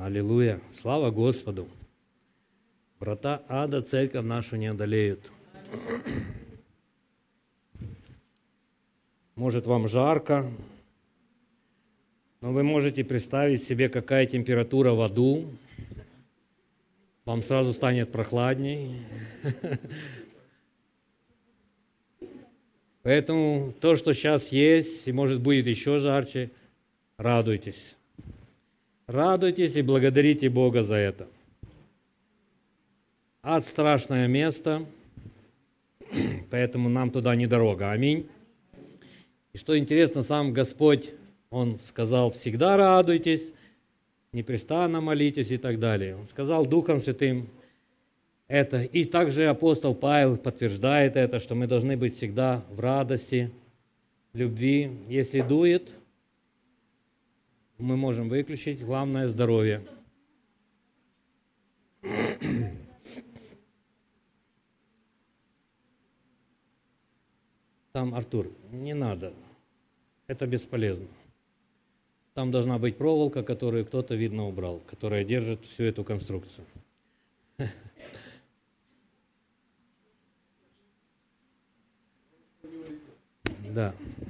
Аллилуйя! Слава Господу! Врата ада церковь нашу не одолеют. Может, вам жарко, но вы можете представить себе, какая температура в аду. Вам сразу станет прохладней. Поэтому то, что сейчас есть, и может будет еще жарче, радуйтесь. Радуйтесь и благодарите Бога за это. Ад – страшное место, поэтому нам туда не дорога. Аминь. И что интересно, сам Господь, Он сказал: всегда радуйтесь, непрестанно молитесь и так далее. Он сказал Духом Святым это. И также апостол Павел подтверждает это, что мы должны быть всегда в радости, в любви. Если дует, мы можем выключить. Главное – здоровье. Там, Артур, не надо. Это бесполезно. Там должна быть проволока, которую кто-то, видно, убрал, которая держит всю эту конструкцию. Да.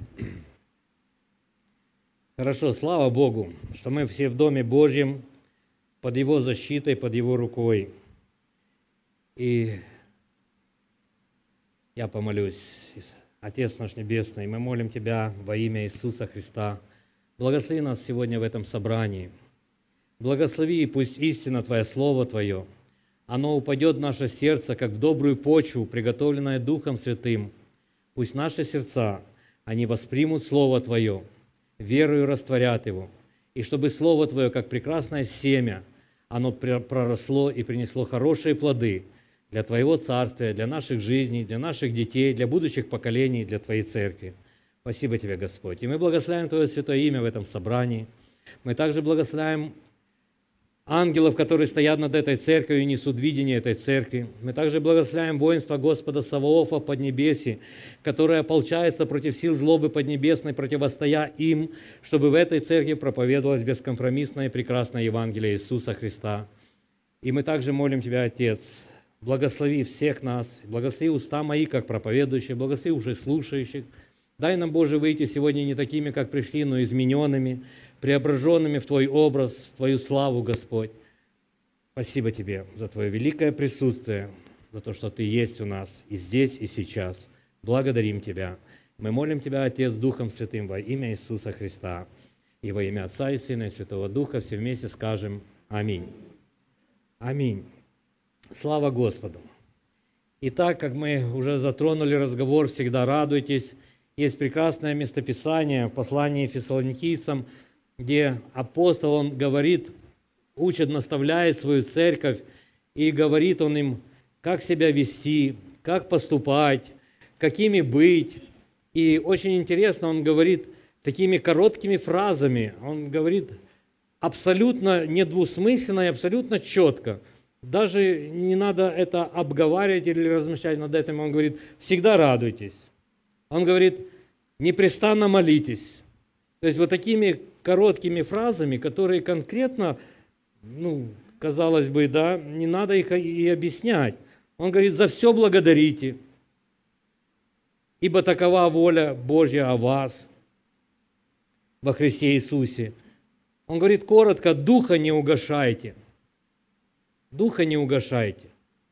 Хорошо, слава Богу, что мы все в Доме Божьем, под Его защитой, под Его рукой. И я помолюсь. Отец наш Небесный, мы молим Тебя во имя Иисуса Христа. Благослови нас сегодня в этом собрании. Благослови, и пусть истина Твоя, Слово Твое, оно упадет в наше сердце, как в добрую почву, приготовленное Духом Святым. Пусть наши сердца, они воспримут Слово Твое, верою растворят его, и чтобы Слово Твое, как прекрасное семя, оно проросло и принесло хорошие плоды для Твоего Царствия, для наших жизней, для наших детей, для будущих поколений, для Твоей Церкви. Спасибо Тебе, Господь. И мы благословляем Твое святое имя в этом собрании. Мы также благословляем ангелов, которые стоят над этой церковью и несут видение этой церкви. Мы также благословляем воинство Господа Саваофа Поднебесья, которое ополчается против сил злобы поднебесной, противостоя им, чтобы в этой церкви проповедовалось бескомпромиссное и прекрасное Евангелие Иисуса Христа. И мы также молим Тебя, Отец, благослови всех нас, благослови уста мои, как проповедующих, благослови уже слушающих. Дай нам, Боже, выйти сегодня не такими, как пришли, но измененными, преображенными в Твой образ, в Твою славу, Господь. Спасибо Тебе за Твое великое присутствие, за то, что Ты есть у нас и здесь, и сейчас. Благодарим Тебя. Мы молим Тебя, Отец, Духом Святым, во имя Иисуса Христа. И во имя Отца и Сына и Святого Духа все вместе скажем Аминь. Аминь. Слава Господу. Итак, как мы уже затронули разговор, всегда радуйтесь. Есть прекрасное местописание в послании Фессалоникийцам, где апостол, он говорит, учит, наставляет свою церковь, и говорит он им, как себя вести, как поступать, какими быть. И очень интересно, он говорит такими короткими фразами, он говорит абсолютно недвусмысленно и абсолютно четко. Даже не надо это обговаривать или размышлять над этим. Он говорит, всегда радуйтесь. Он говорит, непрестанно молитесь. То есть вот такими короткими фразами, которые конкретно, казалось бы, да, не надо их и объяснять. Он говорит, за все благодарите, ибо такова воля Божья о вас во Христе Иисусе. Он говорит коротко, духа не угашайте. Духа не угашайте.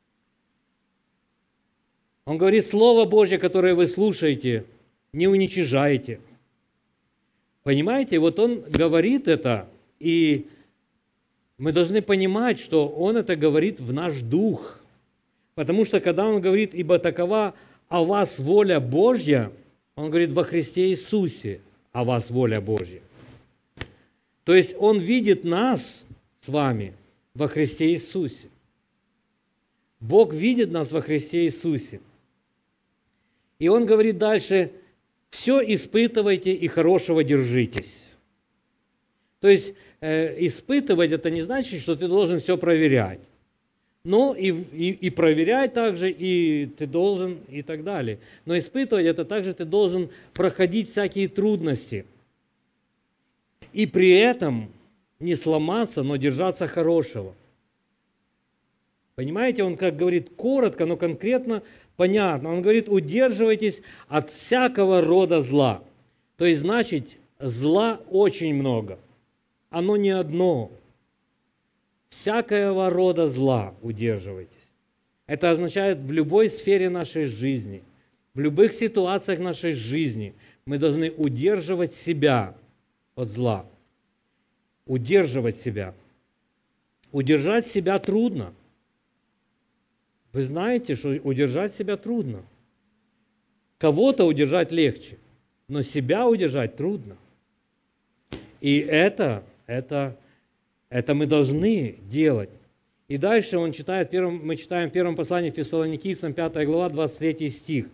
Он говорит, Слово Божье, которое вы слушаете, не уничижайте. Понимаете, вот он говорит это, и мы должны понимать, что он это говорит в наш дух. Потому что когда он говорит, ибо такова о вас воля Божья, он говорит во Христе Иисусе о вас воля Божья. То есть он видит нас с вами во Христе Иисусе. Бог видит нас во Христе Иисусе. И он говорит дальше, все испытывайте и хорошего держитесь. То есть испытывать это не значит, что ты должен все проверять. Но и проверять также, и ты должен, и так далее. Но испытывать это также ты должен проходить всякие трудности. И при этом не сломаться, но держаться хорошего. Понимаете, он как говорит коротко, но конкретно понятно. Он говорит, удерживайтесь от всякого рода зла. То есть, значит, зла очень много. Оно не одно. Всякого рода зла удерживайтесь. Это означает в любой сфере нашей жизни, в любых ситуациях нашей жизни мы должны удерживать себя от зла. Удерживать себя. Удержать себя трудно. Вы знаете, что удержать себя трудно. Кого-то удержать легче, но себя удержать трудно. И это мы должны делать. И дальше мы читаем в первом послании Фессалоникийцам, 5 глава, 23 стих.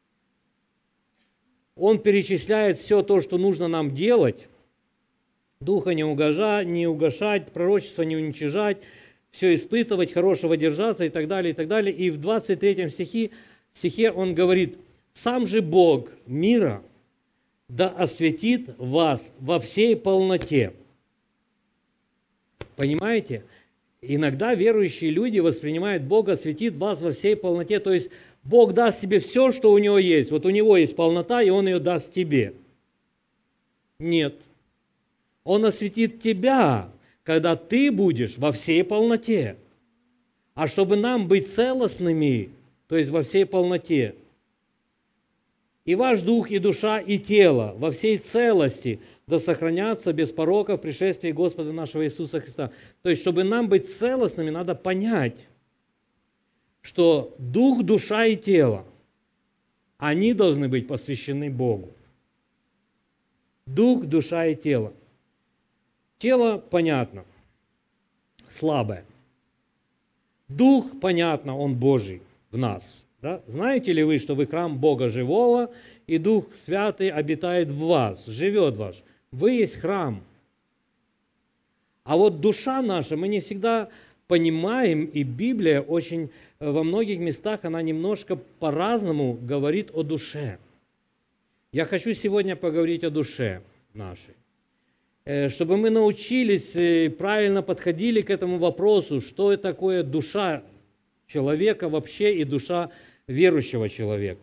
Он перечисляет все то, что нужно нам делать. Духа не угашать, пророчество не уничижать, все испытывать, хорошего держаться и так далее, и так далее. И в 23 стихе он говорит, «Сам же Бог мира да осветит вас во всей полноте». Понимаете? Иногда верующие люди воспринимают Бога, осветит вас во всей полноте. То есть Бог даст тебе все, что у Него есть. Вот у Него есть полнота, и Он ее даст тебе. Нет. Он осветит тебя, когда ты будешь во всей полноте. А чтобы нам быть целостными, то есть во всей полноте, и ваш дух, и душа, и тело во всей целости да сохранятся без порока в пришествии Господа нашего Иисуса Христа. То есть, чтобы нам быть целостными, надо понять, что дух, душа и тело, они должны быть посвящены Богу. Дух, душа и тело. Тело, понятно, слабое. Дух, понятно, он Божий в нас. Да? Знаете ли вы, что вы храм Бога живого, и Дух Святый обитает в вас, живет ваш? Вы есть храм. А вот душа наша, мы не всегда понимаем, и Библия очень во многих местах, она немножко по-разному говорит о душе. Я хочу сегодня поговорить о душе нашей. Чтобы мы научились и правильно подходили к этому вопросу, что это такое душа человека вообще и душа верующего человека.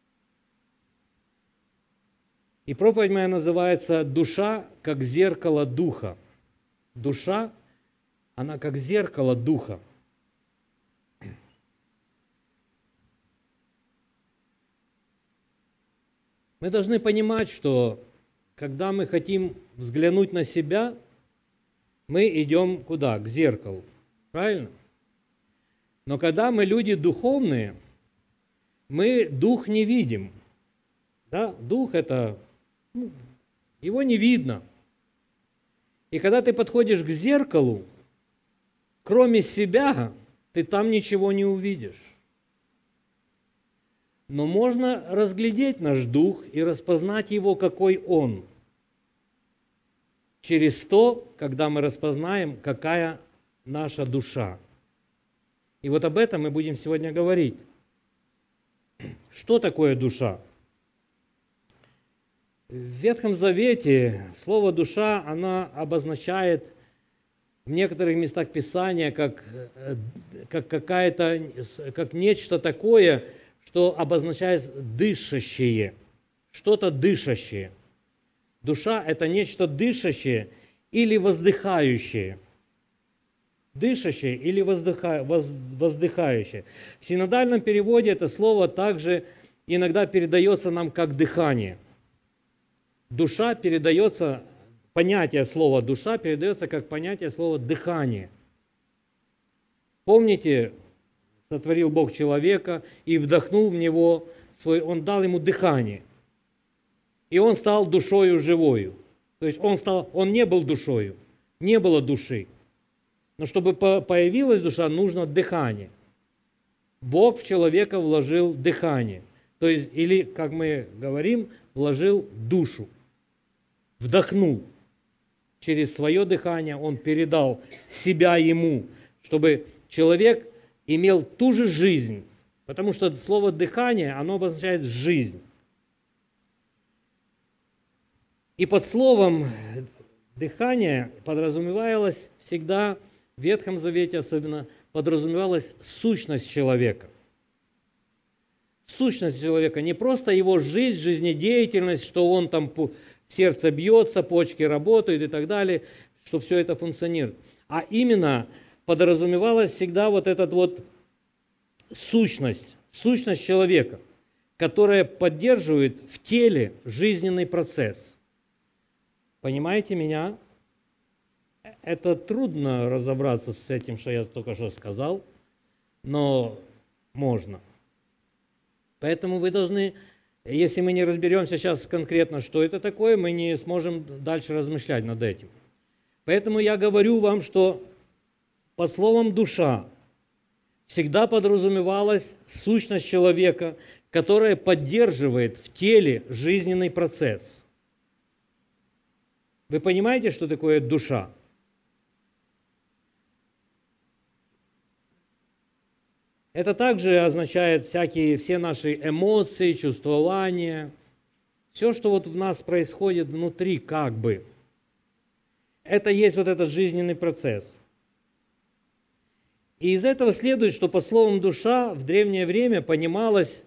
И проповедь моя называется «Душа как зеркало духа». Душа, она как зеркало духа. Мы должны понимать, что когда мы хотим взглянуть на себя, мы идем куда? К зеркалу. Правильно? Но когда мы люди духовные, мы дух не видим. Да? Дух это, его не видно. И когда ты подходишь к зеркалу, кроме себя, ты там ничего не увидишь. Но можно разглядеть наш дух и распознать его, какой он. Через то, когда мы распознаем, какая наша душа. И вот об этом мы будем сегодня говорить. Что такое душа? В Ветхом Завете слово «душа», она обозначает в некоторых местах Писания как нечто такое, что обозначает дышащее, что-то дышащее. Душа – это нечто дышащее или воздыхающее. Дышащее или воздыхающее. В синодальном переводе это слово также иногда передается нам как дыхание. Душа передается, понятие слова «душа» передается как понятие слова «дыхание». Помните, сотворил Бог человека и вдохнул в него он дал ему дыхание. И он стал душою живою. То есть он не был душою, не было души. Но чтобы появилась душа, нужно дыхание. Бог в человека вложил дыхание. То есть, или, как мы говорим, вложил душу. Вдохнул. Через свое дыхание он передал себя ему, чтобы человек имел ту же жизнь. Потому что слово «дыхание», оно обозначает «жизнь». И под словом дыхание подразумевалось всегда, в Ветхом Завете особенно, подразумевалась сущность человека. Сущность человека, не просто его жизнь, жизнедеятельность, что он там, сердце бьется, почки работают и так далее, что все это функционирует. А именно подразумевалась всегда вот эта вот сущность человека, которая поддерживает в теле жизненный процесс. Понимаете меня? Это трудно разобраться с этим, что я только что сказал, но можно. Поэтому вы должны, если мы не разберемся сейчас конкретно, что это такое, мы не сможем дальше размышлять над этим. Поэтому я говорю вам, что под словом «душа» всегда подразумевалась сущность человека, которая поддерживает в теле жизненный процесс. Вы понимаете, что такое душа? Это также означает все наши эмоции, чувствования, все, что вот в нас происходит внутри как бы. Это есть вот этот жизненный процесс. И из этого следует, что под словом «душа» в древнее время понималось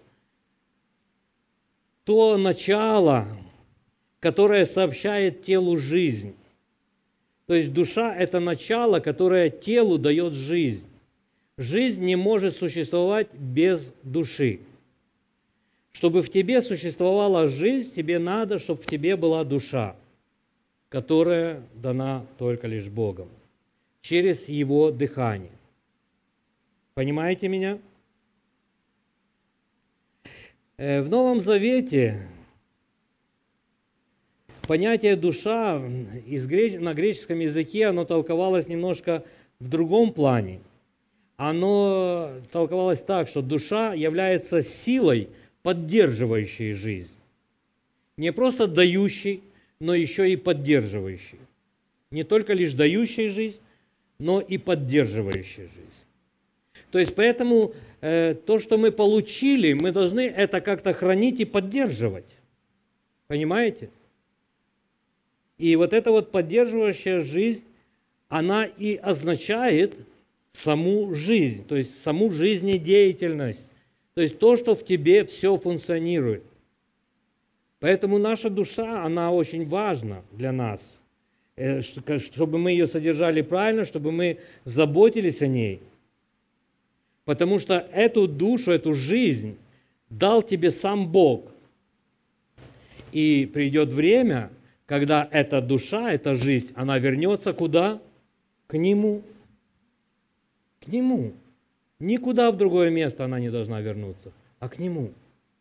то начало, которое сообщает телу жизнь. То есть душа – это начало, которое телу дает жизнь. Жизнь не может существовать без души. Чтобы в тебе существовала жизнь, тебе надо, чтобы в тебе была душа, которая дана только лишь Богом, через Его дыхание. Понимаете меня? В Новом Завете понятие «душа» на греческом языке оно толковалось немножко в другом плане. Оно толковалось так, что душа является силой, поддерживающей жизнь. Не просто дающей, но еще и поддерживающей. Не только лишь дающей жизнь, но и поддерживающей жизнь. То есть поэтому то, что мы получили, мы должны это как-то хранить и поддерживать. Понимаете? И вот эта вот поддерживающая жизнь, она и означает саму жизнь, то есть саму жизнедеятельность, то есть то, что в тебе все функционирует. Поэтому наша душа, она очень важна для нас, чтобы мы ее содержали правильно, чтобы мы заботились о ней. Потому что эту душу, эту жизнь дал тебе сам Бог. И придет время, когда эта душа, эта жизнь, она вернется куда? К Нему. К Нему. Никуда в другое место она не должна вернуться, а к Нему.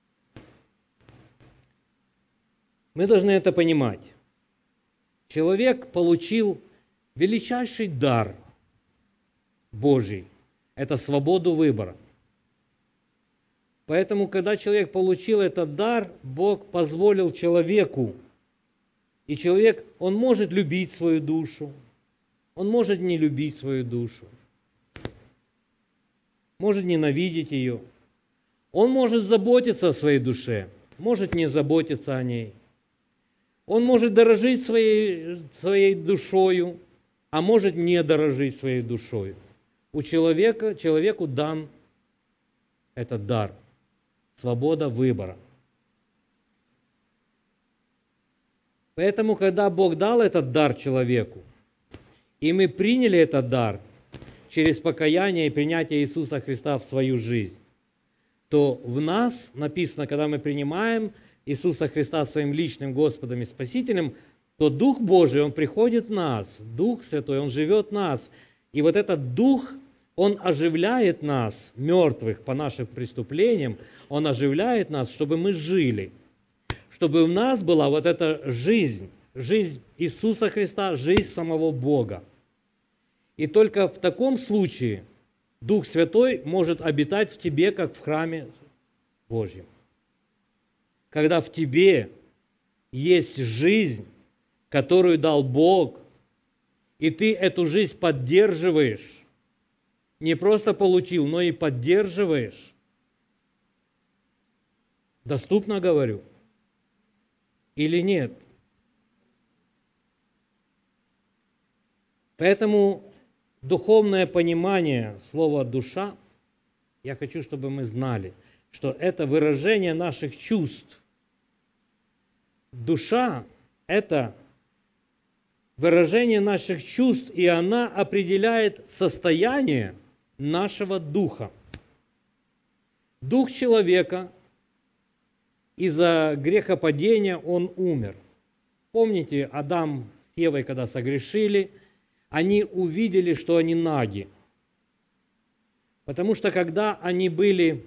Мы должны это понимать. Человек получил величайший дар Божий. Это свободу выбора. Поэтому, когда человек получил этот дар, Бог позволил человеку. И человек, он может любить свою душу, он может не любить свою душу. Может ненавидеть ее. Он может заботиться о своей душе, может не заботиться о ней. Он может дорожить своей душою, а может не дорожить своей душою. Человеку дан этот дар, свобода выбора. Поэтому, когда Бог дал этот дар человеку, и мы приняли этот дар через покаяние и принятие Иисуса Христа в свою жизнь, то в нас написано, когда мы принимаем Иисуса Христа своим личным Господом и Спасителем, то Дух Божий, Он приходит в нас, Дух Святой, Он живет в нас. И вот этот Дух, Он оживляет нас, мертвых по нашим преступлениям, Он оживляет нас, чтобы мы жили, чтобы в нас была вот эта жизнь Иисуса Христа, жизнь самого Бога. И только в таком случае Дух Святой может обитать в тебе, как в храме Божьем. Когда в тебе есть жизнь, которую дал Бог, и ты эту жизнь поддерживаешь, не просто получил, но и поддерживаешь. Доступно говорю? Или нет? Поэтому духовное понимание слова «душа», я хочу, чтобы мы знали, что это выражение наших чувств. Душа – это выражение наших чувств, и она определяет состояние нашего духа. Дух человека из-за грехопадения, он умер. Помните, Адам с Евой, когда согрешили, они увидели, что они наги. Потому что когда они были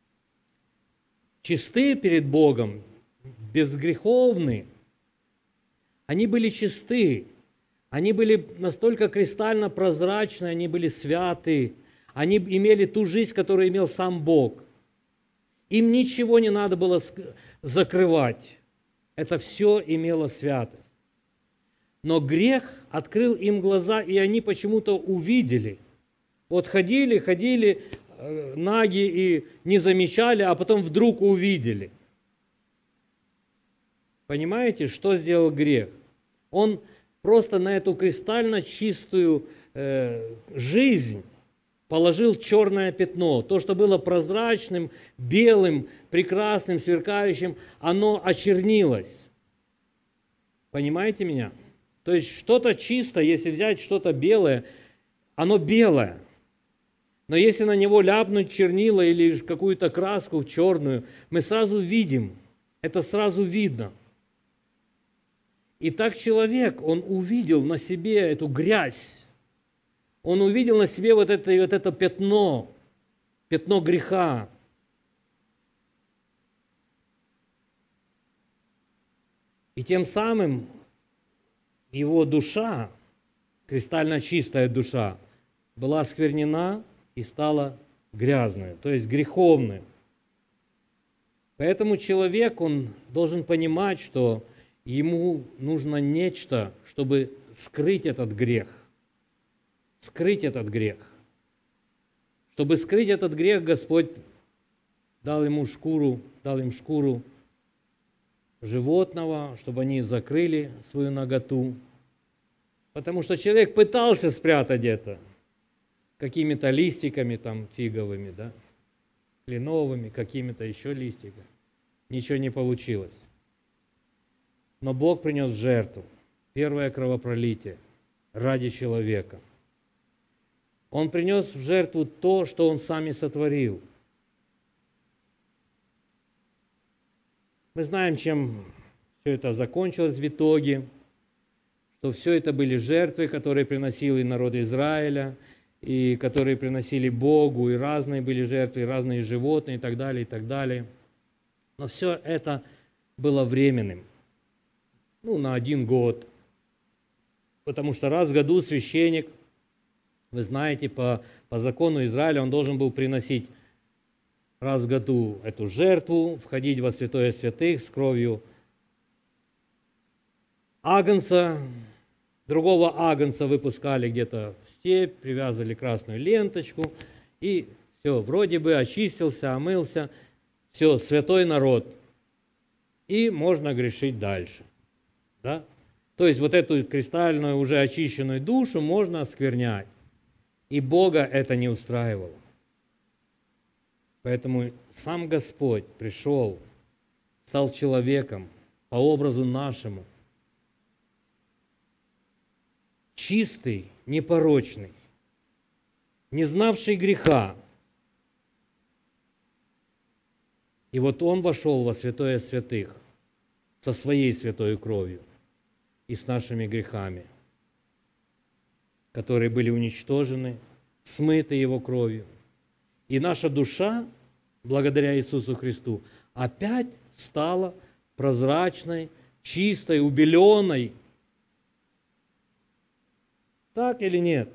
чисты перед Богом, безгреховны, они были чисты, они были настолько кристально прозрачны, они были святы, они имели ту жизнь, которую имел сам Бог. Им ничего не надо было закрывать. Это все имело святость. Но грех открыл им глаза, и они почему-то увидели. Вот ходили наги и не замечали, а потом вдруг увидели. Понимаете, что сделал грех? Он просто на эту кристально чистую жизнь положил черное пятно. То, что было прозрачным, белым, прекрасным, сверкающим, оно очернилось. Понимаете меня? То есть что-то чистое, если взять что-то белое, оно белое. Но если на него ляпнуть чернила или какую-то краску черную, мы сразу видим, это сразу видно. И так человек, он увидел на себе эту грязь, он увидел на себе вот это пятно греха. И тем самым его душа, кристально чистая душа, была осквернена и стала грязной, то есть греховной. Поэтому человек, он должен понимать, что ему нужно нечто, чтобы скрыть этот грех. Скрыть этот грех. Чтобы скрыть этот грех, Господь дал им шкуру животного, чтобы они закрыли свою наготу. Потому что человек пытался спрятать это какими-то листиками там фиговыми, да, кленовыми, какими-то еще листиками. Ничего не получилось. Но Бог принес жертву, первое кровопролитие ради человека. Он принес в жертву то, что Он сам и сотворил. Мы знаем, чем все это закончилось в итоге, что все это были жертвы, которые приносил и народ Израиля, и которые приносили Богу, и разные были жертвы, и разные животные, и так далее, и так далее. Но все это было временным, на 1 год. Потому что раз в году священник, вы знаете, по закону Израиля, он должен был приносить раз в году эту жертву, входить во святое святых с кровью агнца. Другого агнца выпускали где-то в степь, привязывали красную ленточку, и все, вроде бы очистился, омылся, все, святой народ. И можно грешить дальше. Да? То есть вот эту кристальную, уже очищенную душу можно осквернять. И Бога это не устраивало. Поэтому сам Господь пришел, стал человеком по образу нашему. Чистый, непорочный, не знавший греха. И вот Он вошел во святое святых со своей святой кровью и с нашими грехами, которые были уничтожены, смыты Его кровью. И наша душа, благодаря Иисусу Христу, опять стала прозрачной, чистой, убеленной. Так или нет?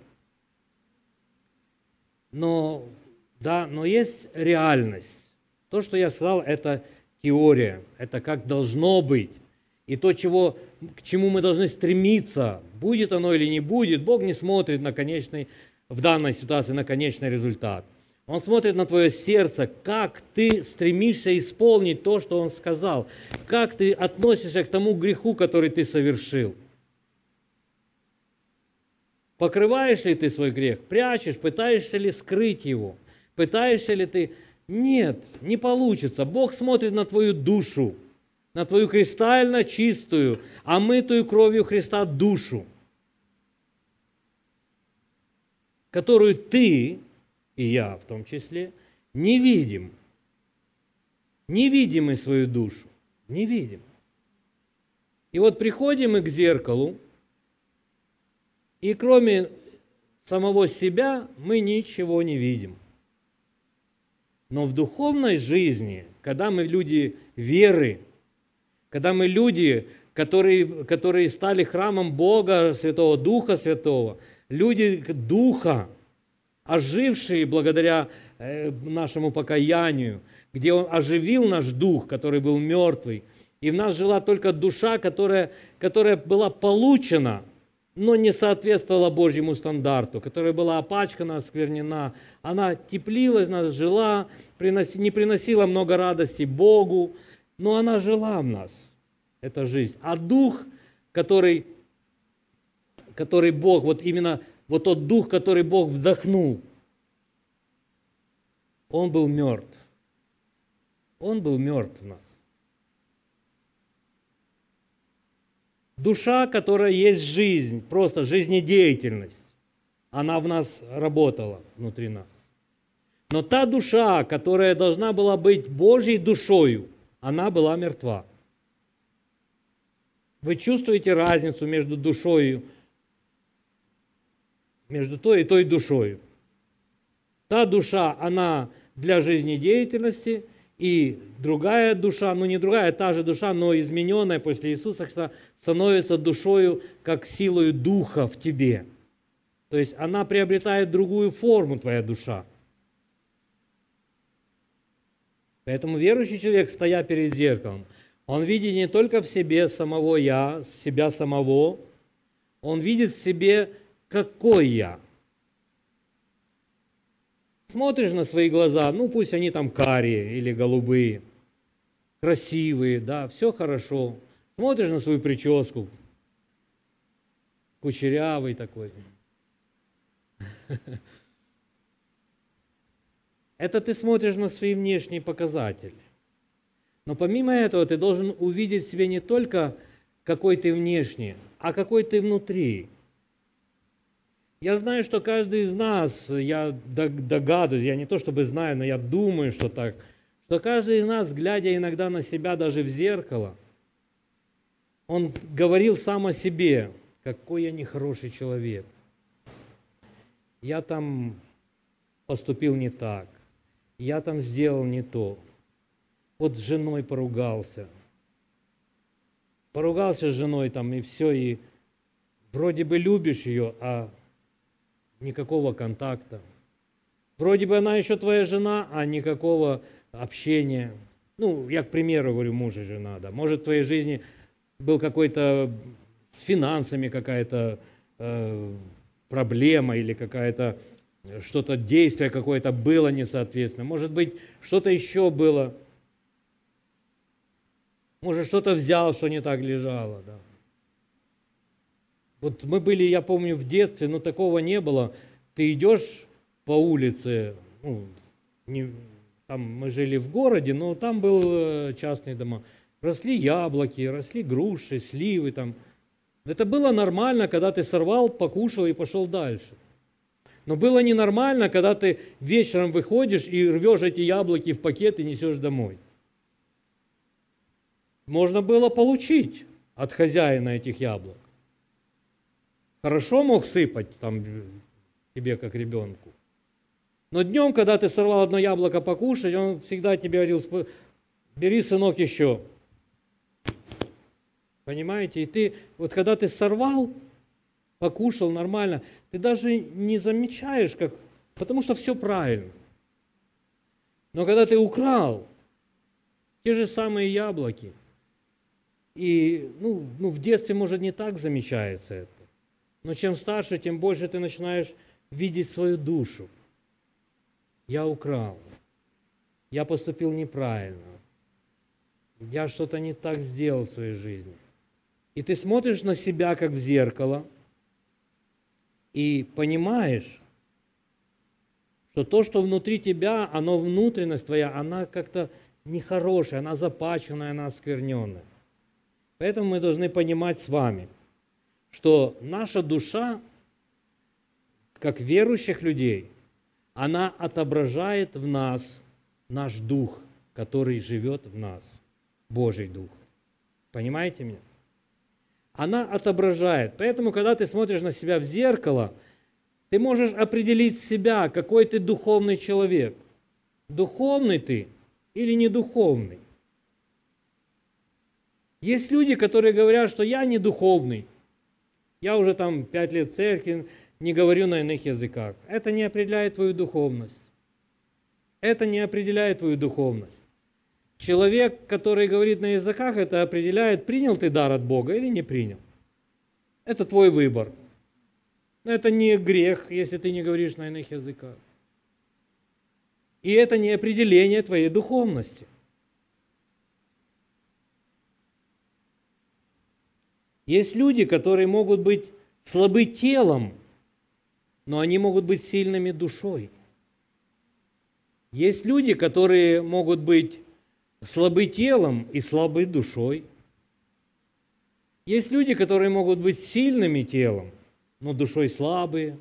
Но есть реальность. То, что я сказал, это теория, это как должно быть. И то, к чему мы должны стремиться, будет оно или не будет, Бог не смотрит на в данной ситуации на конечный результат. Он смотрит на твое сердце, как ты стремишься исполнить то, что Он сказал, как ты относишься к тому греху, который ты совершил. Покрываешь ли ты свой грех? Прячешь? Пытаешься ли скрыть его? Пытаешься ли ты? Нет, не получится. Бог смотрит на твою душу, на твою кристально чистую, омытую кровью Христа душу, которую ты, и я в том числе, не видим. Не видим мы свою душу. Не видим. И вот приходим мы к зеркалу, и кроме самого себя мы ничего не видим. Но в духовной жизни, когда мы люди веры, когда мы люди, которые стали храмом Бога Святого, Духа Святого, люди Духа, ожившие благодаря нашему покаянию, где Он оживил наш дух, который был мертвый, и в нас жила только душа, которая была получена, но не соответствовала Божьему стандарту, которая была опачкана, осквернена. Она теплилась, нас жила, не приносила много радости Богу, но она жила в нас, эта жизнь. А дух, который Бог, вот именно вот тот дух, который Бог вдохнул, он был мертв. Он был мертв в нас. Душа, которая есть жизнь, просто жизнедеятельность, она в нас работала, внутри нас. Но та душа, которая должна была быть Божьей душою, она была мертва. Вы чувствуете разницу между душою, между той и той душою? Та душа, она для жизнедеятельности, и другая душа, ну не другая, а та же душа, но измененная после Иисуса Христа, становится душою, как силою Духа в тебе. То есть она приобретает другую форму, твоя душа. Поэтому верующий человек, стоя перед зеркалом, он видит не только в себе самого я, себя самого, он видит в себе, какой я. Смотришь на свои глаза, ну пусть они там карие или голубые, красивые, да, все хорошо. Смотришь на свою прическу, кучерявый такой. Это ты смотришь на свои внешние показатели. Но помимо этого ты должен увидеть в себе не только какой ты внешне, а какой ты внутри. Я знаю, что каждый из нас, я догадываюсь, я не то чтобы знаю, но я думаю, что так, что каждый из нас, глядя иногда на себя даже в зеркало, он говорил сам о себе, какой я нехороший человек. Я там поступил не так, я там сделал не то. Вот с женой поругался. Поругался с женой там, и все, и вроде бы любишь ее, а никакого контакта. Вроде бы она еще твоя жена, а никакого общения. Ну, я, к примеру, говорю, муж и жена, да. Может, в твоей жизни был какой-то с финансами какая-то проблема или какая-то что-то, действие какое-то было несоответственно. Может быть, что-то еще было. Может, что-то взял, что не так лежало, да. Вот мы были, я помню, в детстве, но такого не было. Ты идешь по улице, ну, там мы жили в городе, но там был частные дома. Росли яблоки, росли груши, сливы там. Это было нормально, когда ты сорвал, покушал и пошел дальше. Но было ненормально, когда ты вечером выходишь и рвешь эти яблоки в пакет и несешь домой. Можно было получить от хозяина этих яблок. Хорошо мог сыпать там тебе, как ребенку. Но днем, когда ты сорвал одно яблоко покушать, он всегда тебе говорил, бери, сынок, еще. Понимаете? И ты, вот когда ты сорвал, покушал нормально, ты даже не замечаешь, потому что все правильно. Но когда ты украл те же самые яблоки, и в детстве, может, не так замечается это, но чем старше, тем больше ты начинаешь видеть свою душу. Я украл, я поступил неправильно, я что-то не так сделал в своей жизни. И ты смотришь на себя, как в зеркало, и понимаешь, что то, что внутри тебя, оно внутренность твоя, она как-то нехорошая, она запачканная, она оскверненная. Поэтому мы должны понимать с вами, что наша душа, как верующих людей, она отображает в нас наш дух, который живет в нас, Божий дух. Понимаете меня? Она отображает. Поэтому, когда ты смотришь на себя в зеркало, ты можешь определить себя, какой ты духовный человек. Духовный ты или не духовный. Есть люди, которые говорят, что я не духовный. Я уже там 5 лет в церкви, не говорю на иных языках. Это не определяет твою духовность. Это не определяет твою духовность. Человек, который говорит на языках, это определяет, принял ты дар от Бога или не принял. Это твой выбор. Но это не грех, если ты не говоришь на иных языках. И это не определение твоей духовности. Есть люди, которые могут быть слабы телом, но они могут быть сильными душой. Есть люди, которые могут быть слабы телом и слабы душой. Есть люди, которые могут быть сильными телом, но душой слабые.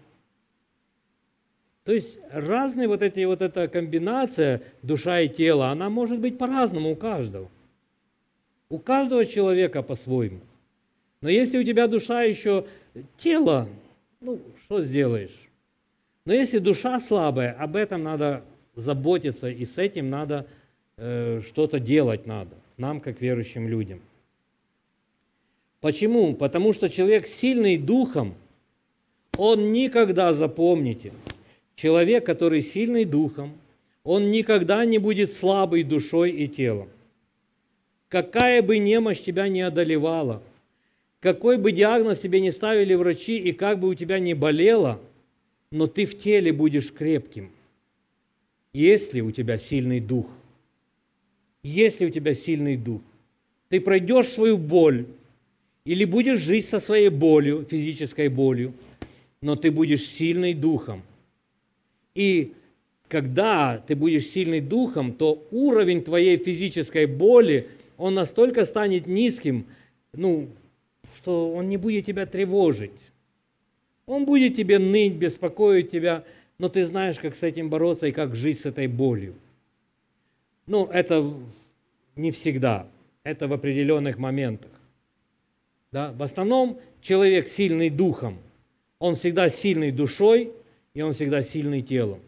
То есть разные вот эта комбинация душа и тело, она может быть по-разному у каждого. У каждого человека по-своему. Но если у тебя душа еще тело, что сделаешь? Но если душа слабая, об этом надо заботиться, и с этим надо что-то делать надо, нам, как верующим людям. Почему? Потому что человек сильный духом, он никогда, запомните, человек, который сильный духом, он никогда не будет слабый душой и телом. Какая бы немощь тебя не одолевала, какой бы диагноз тебе не ставили врачи, и как бы у тебя не болело, но ты в теле будешь крепким, если у тебя сильный дух. Если у тебя сильный дух. Ты пройдешь свою боль, или будешь жить со своей болью, физической болью, но ты будешь сильный духом. И когда ты будешь сильный духом, то уровень твоей физической боли, он настолько станет низким, что он не будет тебя тревожить. Он будет тебе ныть, беспокоить тебя, но ты знаешь, как с этим бороться и как жить с этой болью. Это не всегда, это в определенных моментах. Да? В основном человек сильный духом, он всегда сильный душой, и он всегда сильный телом.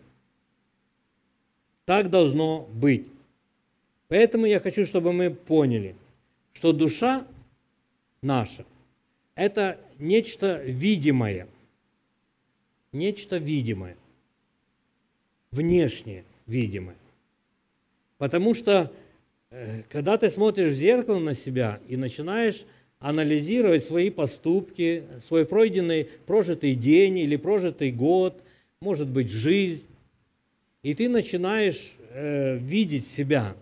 Так должно быть. Поэтому я хочу, чтобы мы поняли, что душа наша – это нечто видимое, внешнее видимое. Потому что, когда ты смотришь в зеркало на себя и начинаешь анализировать свои поступки, свой прожитый день или прожитый год, может быть, жизнь, и ты начинаешь видеть себя.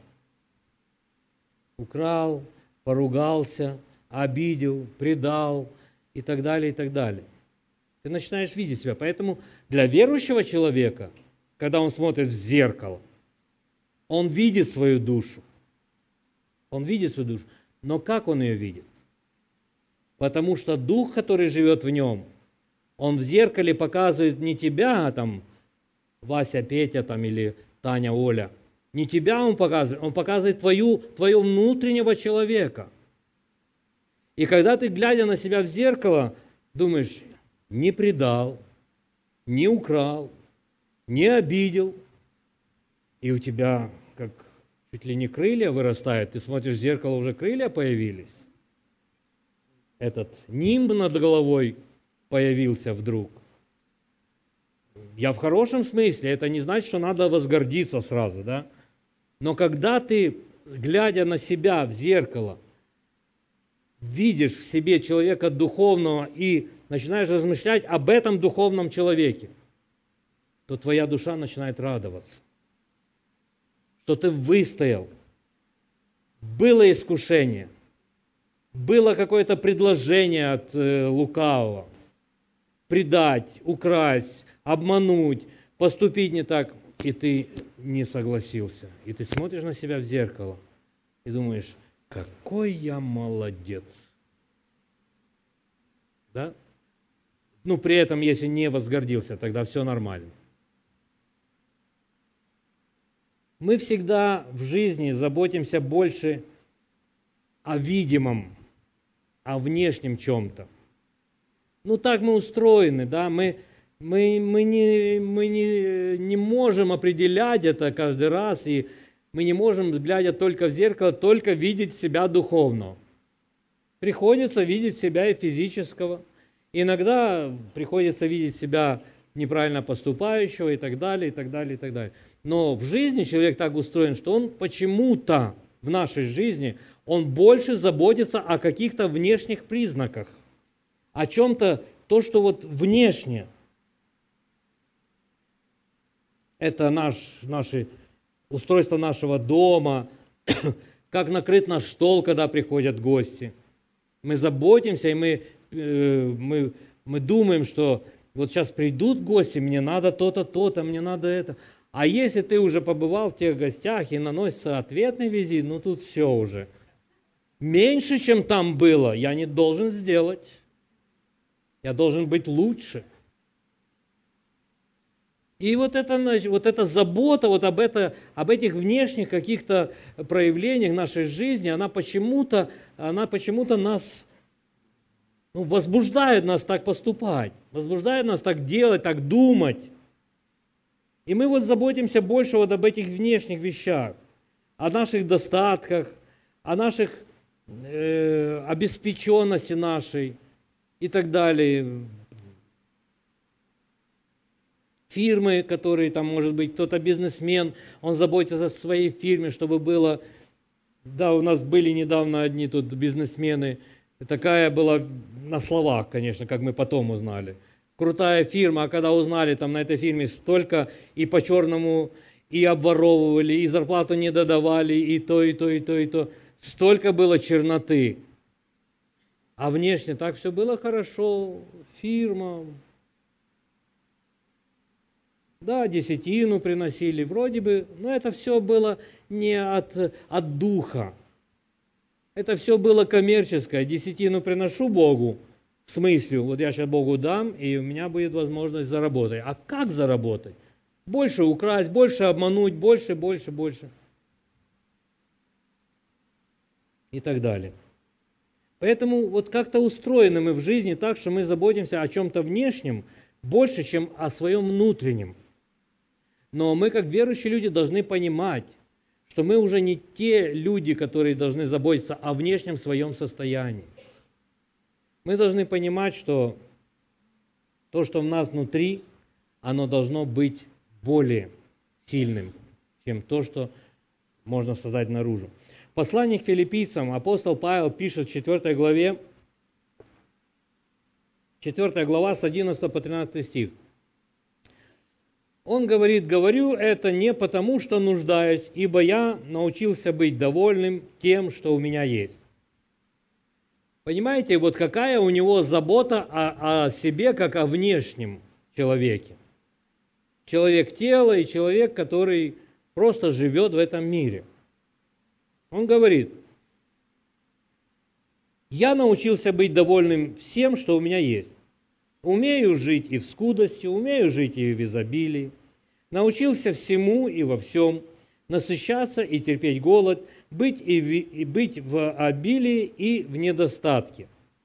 Украл, поругался, обидел, предал и так далее, и так далее. Ты начинаешь видеть себя. Поэтому для верующего человека, когда он смотрит в зеркало, он видит свою душу. Он видит свою душу. Но как он ее видит? Потому что дух, который живет в нем, он в зеркале показывает не тебя, Вася, Петя или Таня, Оля. Не тебя он показывает твоего внутреннего человека. И когда ты, глядя на себя в зеркало, думаешь, не предал, не украл, не обидел, и у тебя как чуть ли не крылья вырастают, ты смотришь в зеркало, уже крылья появились. Этот нимб над головой появился вдруг. Я в хорошем смысле, это не значит, что надо возгордиться сразу, да? Но когда ты, глядя на себя в зеркало, видишь в себе человека духовного и начинаешь размышлять об этом духовном человеке, то твоя душа начинает радоваться, что ты выстоял. Было искушение, было какое-то предложение от лукавого. предать, украсть, обмануть, поступить не так, и ты не согласился. И ты смотришь на себя в зеркало и думаешь, какой я молодец. Да? Ну, при этом, если не возгордился, тогда все нормально. Мы всегда в жизни заботимся больше о видимом, о внешнем чем-то. Ну, так мы устроены, да, мы не можем определять это каждый раз, и мы не можем, глядя только в зеркало, только видеть себя духовно. Приходится видеть себя и физического. Иногда приходится видеть себя неправильно поступающего и так далее, и так далее, и так далее. Но в жизни человек так устроен, что он почему-то в нашей жизни, он больше заботится о каких-то внешних признаках, о чем-то, то, что вот внешне. Это наше устройство нашего дома, как накрыт наш стол, когда приходят гости. Мы заботимся, и мы думаем, что вот сейчас придут гости, мне надо то-то, то-то, мне надо это. А если ты уже побывал в тех гостях и наносится ответный визит, ну тут все уже. Меньше, чем там было, я не должен сделать. Я должен быть лучше. И вот эта забота вот об этих внешних каких-то проявлениях нашей жизни, она почему-то нас возбуждает нас так поступать, возбуждает нас так делать, так думать. И мы вот заботимся больше вот об этих внешних вещах, о наших достатках, о наших обеспеченности нашей и так далее. Фирмы, которые там, может быть, кто-то бизнесмен, он заботится о своей фирме, чтобы было... Да, у нас были недавно одни тут бизнесмены, такая была на словах, конечно, как мы потом узнали. Крутая фирма, а когда узнали, там на этой фирме столько и по-черному, и обворовывали, и зарплату не додавали, и то, и то, и то, и то. Столько было черноты. А внешне так все было хорошо, фирма... Да, десятину приносили, вроде бы, но это все было не от духа. Это все было коммерческое. Десятину приношу Богу с мыслью, вот я сейчас Богу дам, и у меня будет возможность заработать. А как заработать? Больше украсть, больше обмануть, больше. И так далее. Поэтому вот как-то устроены мы в жизни так, что мы заботимся о чем-то внешнем больше, чем о своем внутреннем. Но мы, как верующие люди, должны понимать, что мы уже не те люди, которые должны заботиться о внешнем своем состоянии. Мы должны понимать, что то, что в нас внутри, оно должно быть более сильным, чем то, что можно создать наружу. В послании к филиппийцам апостол Павел пишет в 4 главе, 4 глава с 11 по 13 стих. Он говорит, говорю это не потому, что нуждаюсь, ибо я научился быть довольным тем, что у меня есть. Понимаете, вот какая у него забота о себе, как о внешнем человеке. Человек тела и человек, который просто живет в этом мире. Он говорит, я научился быть довольным всем, что у меня есть. Умею жить и в скудости, умею жить и в изобилии. Научился всему и во всем, насыщаться и терпеть голод, быть в обилии и в недостатке.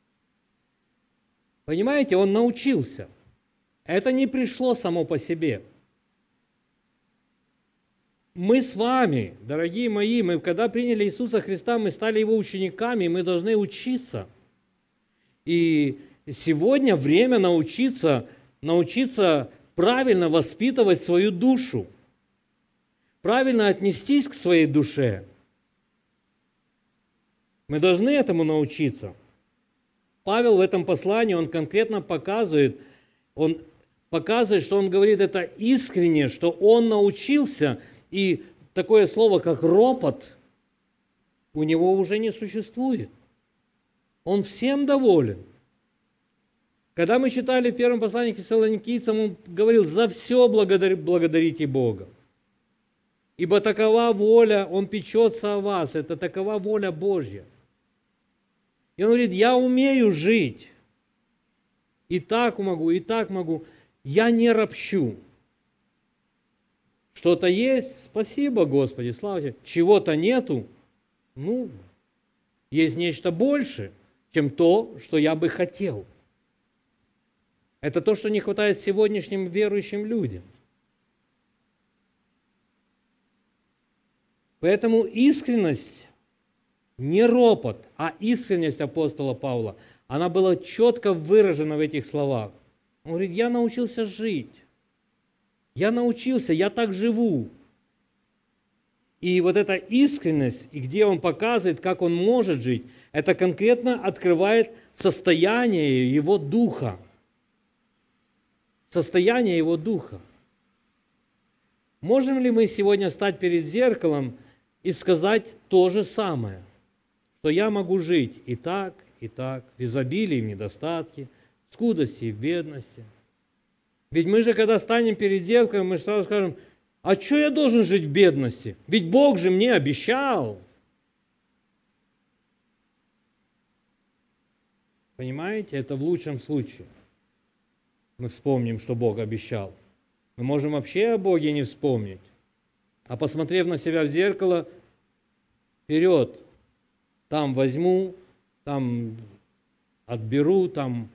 Понимаете, он научился. Это не пришло само по себе. Мы с вами, дорогие мои, мы когда приняли Иисуса Христа, мы стали Его учениками, мы должны учиться. И сегодня время научиться правильно воспитывать свою душу, правильно отнестись к своей душе. Мы должны этому научиться. Павел в этом послании, он конкретно показывает, что он говорит это искренне, что он научился, и такое слово, как ропот, у него уже не существует. Он всем доволен. Когда мы читали в первом послании к Фессалоникийцам, он говорил: «За все благодарите Бога, ибо такова воля, Он печется о вас, это такова воля Божья». И он говорит: «Я умею жить, и так могу, и так могу, я не ропщу». Что-то есть, спасибо, Господи, слава Тебе. Чего-то нету, есть нечто больше, чем то, что я бы хотел. Это то, что не хватает сегодняшним верующим людям. Поэтому искренность, не ропот, а искренность апостола Павла, она была четко выражена в этих словах. Он говорит: я научился жить. Я научился, я так живу. И вот эта искренность, и где он показывает, как он может жить, это конкретно открывает состояние его духа. Состояние его духа. Можем ли мы сегодня стать перед зеркалом и сказать то же самое, что я могу жить и так, в изобилии, в недостатке, в скудости и в бедности? Ведь мы же, когда станем перед зеркалом, мы сразу скажем: а что я должен жить в бедности? Ведь Бог же мне обещал. Понимаете, это в лучшем случае. Мы вспомним, что Бог обещал. Мы можем вообще о Боге не вспомнить. А посмотрев на себя в зеркало, вперед, там возьму, там отберу, там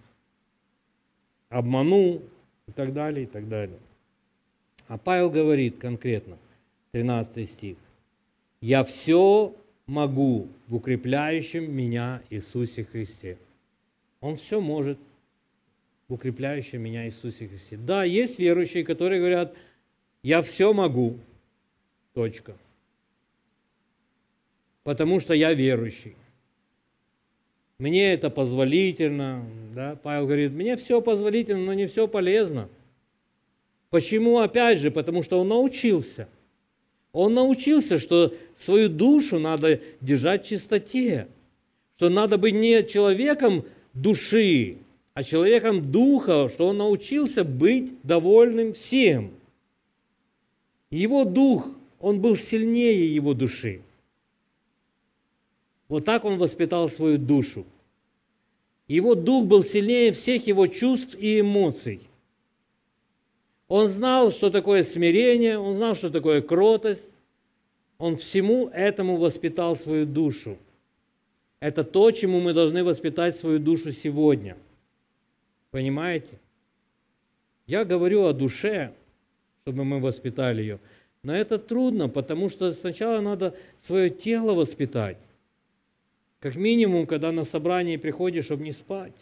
обману и так далее, и так далее. А Павел говорит конкретно, 13 стих: «Я все могу в укрепляющем меня Иисусе Христе». Он все может в укрепляющем меня Иисусе Христе. Да, есть верующие, которые говорят: я все могу, точка. Потому что я верующий. Мне это позволительно. Да? Павел говорит: мне все позволительно, но не все полезно. Почему? Опять же, потому что он научился. Он научился, что свою душу надо держать в чистоте, что надо быть не человеком души, а человеком духа, что он научился быть довольным всем. Его дух, он был сильнее его души. Вот так он воспитал свою душу. Его дух был сильнее всех его чувств и эмоций. Он знал, что такое смирение, он знал, что такое кротость. Он всему этому воспитал свою душу. Это то, чему мы должны воспитать свою душу сегодня. Понимаете? Я говорю о душе, чтобы мы воспитали ее. Но это трудно, потому что сначала надо свое тело воспитать. Как минимум, когда на собрание приходишь, чтобы не спать.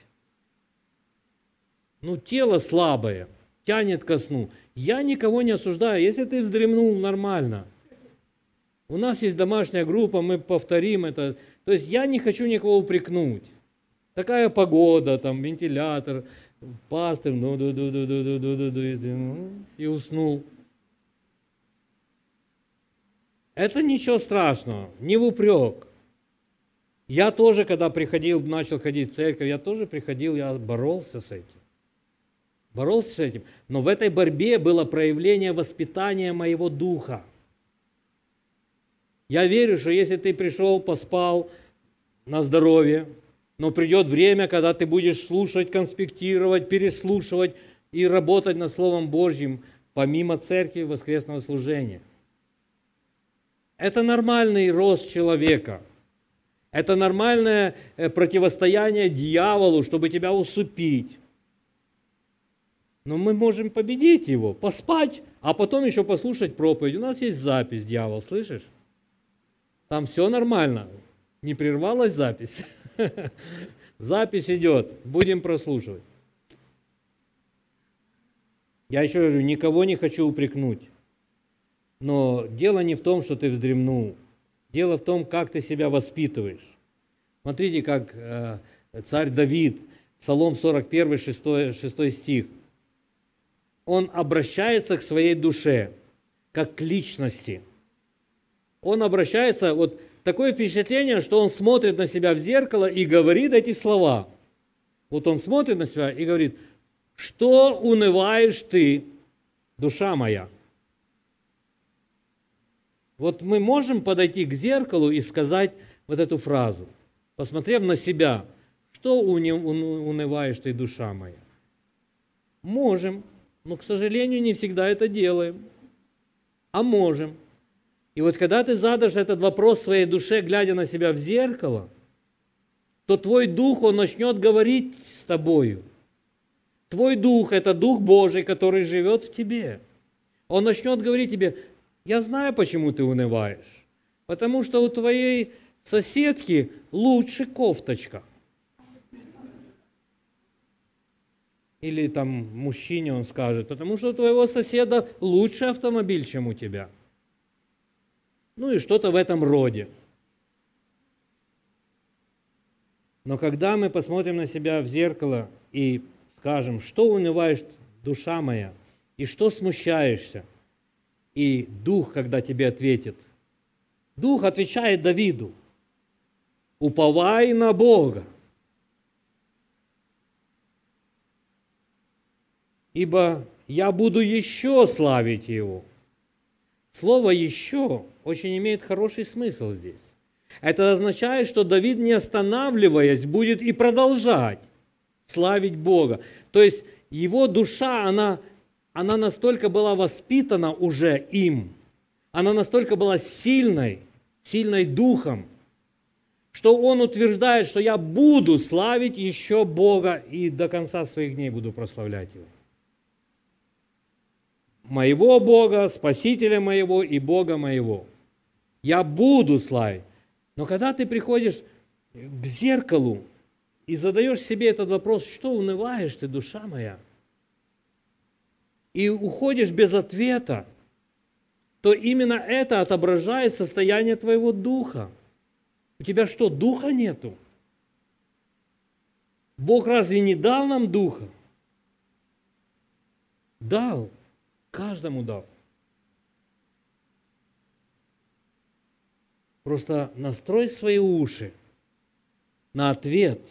Тело слабое, тянет ко сну. Я никого не осуждаю. Если ты вздремнул, нормально. У нас есть домашняя группа, мы повторим это. То есть я не хочу никого упрекнуть. Такая погода, там вентилятор, пастырь, и уснул. Это ничего страшного, не в упрек. Я тоже, когда начал ходить в церковь, я тоже приходил, я боролся с этим. Но в этой борьбе было проявление воспитания моего духа. Я верю, что если ты пришел, поспал на здоровье, но придет время, когда ты будешь слушать, конспектировать, переслушивать и работать над Словом Божьим, помимо церкви воскресного служения. Это нормальный рост человека. Это нормальное противостояние дьяволу, чтобы тебя усыпить. Но мы можем победить его, поспать, а потом еще послушать проповедь. У нас есть запись, дьявол, слышишь? Там все нормально. Не прервалась запись? Запись идет, будем прослушивать. Я еще говорю, никого не хочу упрекнуть. Но дело не в том, что ты вздремнул. Дело в том, как ты себя воспитываешь. Смотрите, как царь Давид, Псалом 41, 6 стих. Он обращается к своей душе, как к личности. Он обращается, такое впечатление, что он смотрит на себя в зеркало и говорит эти слова. Вот он смотрит на себя и говорит, что унываешь ты, душа моя? Вот мы можем подойти к зеркалу и сказать вот эту фразу, посмотрев на себя, что унываешь ты, душа моя? Можем, но, к сожалению, не всегда это делаем. А можем. И вот когда ты задашь этот вопрос своей душе, глядя на себя в зеркало, то твой дух, он начнет говорить с тобою. Твой дух – это Дух Божий, который живет в тебе. Он начнет говорить тебе, я знаю, почему ты унываешь. Потому что у твоей соседки лучше кофточка. Или там мужчине он скажет, потому что у твоего соседа лучше автомобиль, чем у тебя. Ну и что-то в этом роде. Но когда мы посмотрим на себя в зеркало и скажем, что унываешь, душа моя, и что смущаешься, и Дух, когда тебе ответит, Дух отвечает Давиду, уповай на Бога, ибо я буду еще славить Его. Слово «еще» очень имеет хороший смысл здесь. Это означает, что Давид, не останавливаясь, будет и продолжать славить Бога. То есть его душа, она настолько была воспитана уже им, она настолько была сильной духом, что он утверждает, что я буду славить еще Бога и до конца своих дней буду прославлять Его. Моего Бога, Спасителя моего и Бога моего. Я буду славить. Но когда ты приходишь к зеркалу и задаешь себе этот вопрос, что унываешь ты, душа моя, и уходишь без ответа, то именно это отображает состояние твоего духа. У тебя что, духа нету? Бог разве не дал нам духа? Дал. Каждому дал. Просто настрой свои уши на ответ.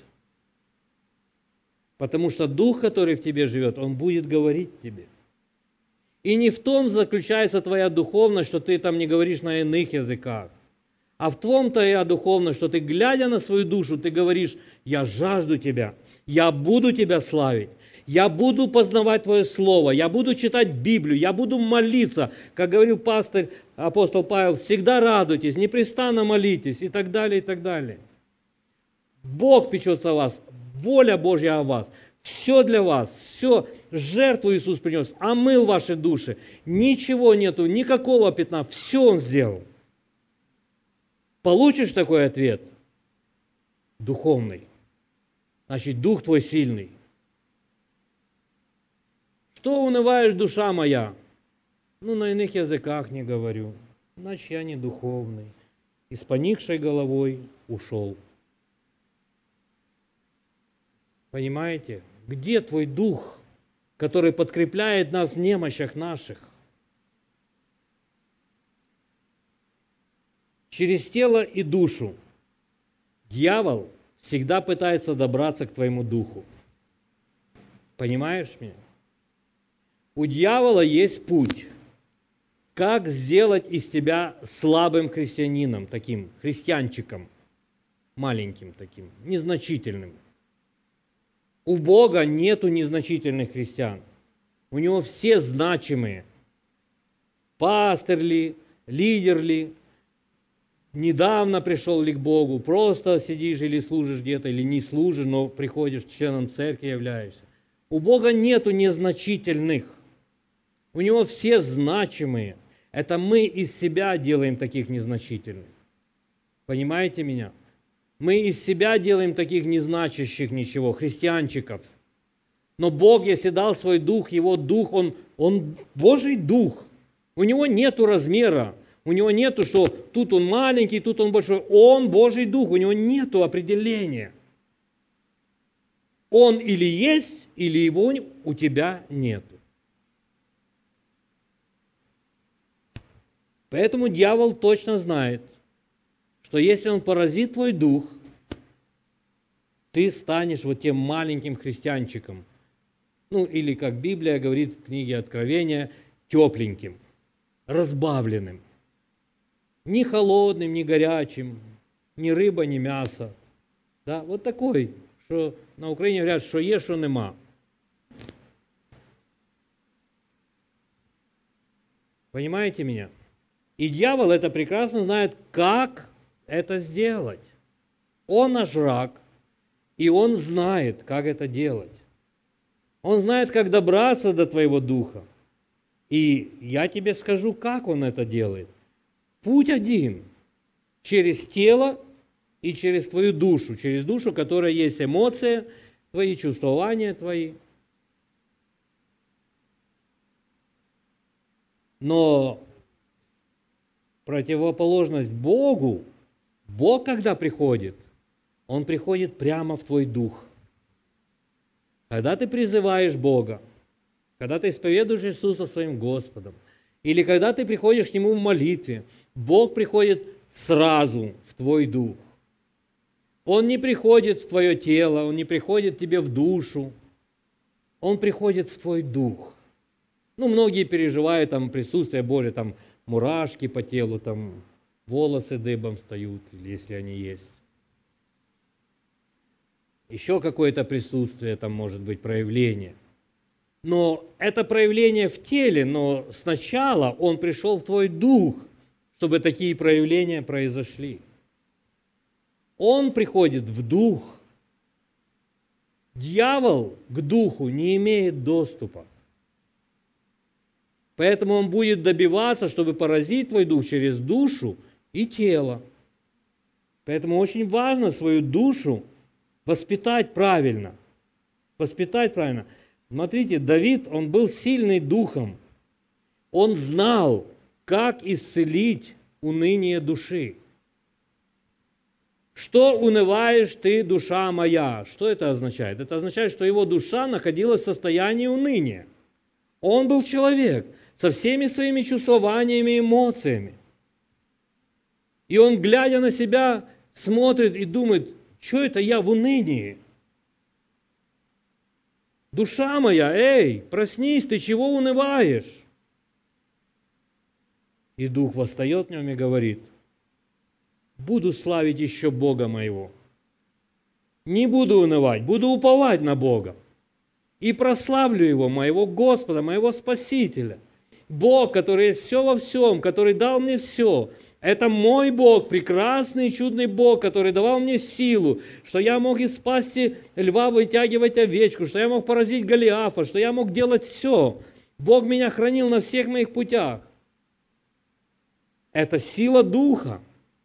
Потому что Дух, который в тебе живет, Он будет говорить тебе. И не в том заключается твоя духовность, что ты там не говоришь на иных языках, а в том твоя духовность, что ты, глядя на свою душу, ты говоришь, я жажду тебя, я буду тебя славить. Я буду познавать Твое Слово, я буду читать Библию, я буду молиться, как говорил пастырь, апостол Павел, всегда радуйтесь, непрестанно молитесь и так далее, и так далее. Бог печется о вас, воля Божья о вас, все для вас, все, жертву Иисус принес, омыл ваши души, ничего нету, никакого пятна, все Он сделал. Получишь такой ответ? Духовный. Значит, Дух твой сильный. Что унываешь, душа моя? На иных языках не говорю, значит, я не духовный. И с поникшей головой ушел. Понимаете? Где твой дух, который подкрепляет нас в немощах наших? Через тело и душу дьявол всегда пытается добраться к твоему духу. Понимаешь меня? У дьявола есть путь, как сделать из тебя слабым христианином, таким христианчиком, маленьким таким, незначительным. У Бога нету незначительных христиан. У Него все значимые. Пастырь ли, лидер ли, недавно пришел ли к Богу, просто сидишь или служишь где-то, или не служишь, но приходишь членом церкви, являешься. У Бога нету незначительных. У Него все значимые. Это мы из себя делаем таких незначительных. Понимаете меня? Мы из себя делаем таких незначащих ничего, христианчиков. Но Бог, если дал свой дух, Его дух, Он Божий дух. У Него нету размера. У Него нету, что тут Он маленький, тут Он большой. Он Божий дух, у Него нету определения. Он или есть, или Его у тебя нету. Поэтому дьявол точно знает, что если он поразит твой дух, ты станешь вот тем маленьким христианчиком. Ну, или, как Библия говорит в книге Откровения, тепленьким, разбавленным. Ни холодным, ни горячим, ни рыба, ни мясо. Да, вот такой, что на Украине говорят, что є, що нема. Понимаете меня? И дьявол это прекрасно знает, как это сделать. Он наш враг, и он знает, как это делать. Он знает, как добраться до твоего духа. И я тебе скажу, как он это делает. Путь один. Через тело и через твою душу. Через душу, которая есть эмоции твои, чувствования твои. Но противоположность Богу, Бог, когда приходит, Он приходит прямо в твой дух. Когда ты призываешь Бога, когда ты исповедуешь Иисуса своим Господом, или когда ты приходишь к Нему в молитве, Бог приходит сразу в твой дух. Он не приходит в твое тело, Он не приходит тебе в душу, Он приходит в твой дух. Ну, многие переживают там присутствие Божие, там мурашки по телу, там волосы дыбом встают, или если они есть. Еще какое-то присутствие там может быть, проявление. Но это проявление в теле, но сначала Он пришел в твой дух, чтобы такие проявления произошли. Он приходит в дух. Дьявол к духу не имеет доступа. Поэтому он будет добиваться, чтобы поразить твой дух через душу и тело. Поэтому очень важно свою душу воспитать правильно. Воспитать правильно. Смотрите, Давид, он был сильный духом. Он знал, как исцелить уныние души. Что унываешь ты, душа моя? Что это означает? Это означает, что его душа находилась в состоянии уныния. Он был человек со всеми своими чувствованиями и эмоциями. И он, глядя на себя, смотрит и думает, что это я в унынии? Душа моя, эй, проснись, ты чего унываешь? И дух восстает в нем и говорит, буду славить еще Бога моего. Не буду унывать, буду уповать на Бога. И прославлю Его, моего Господа, моего Спасителя. Бог, который есть все во всем, который дал мне все. Это мой Бог, прекрасный и чудный Бог, который давал мне силу, что я мог из пасти льва вытягивать овечку, что я мог поразить Голиафа, что я мог делать все. Бог меня хранил на всех моих путях. Это сила Духа.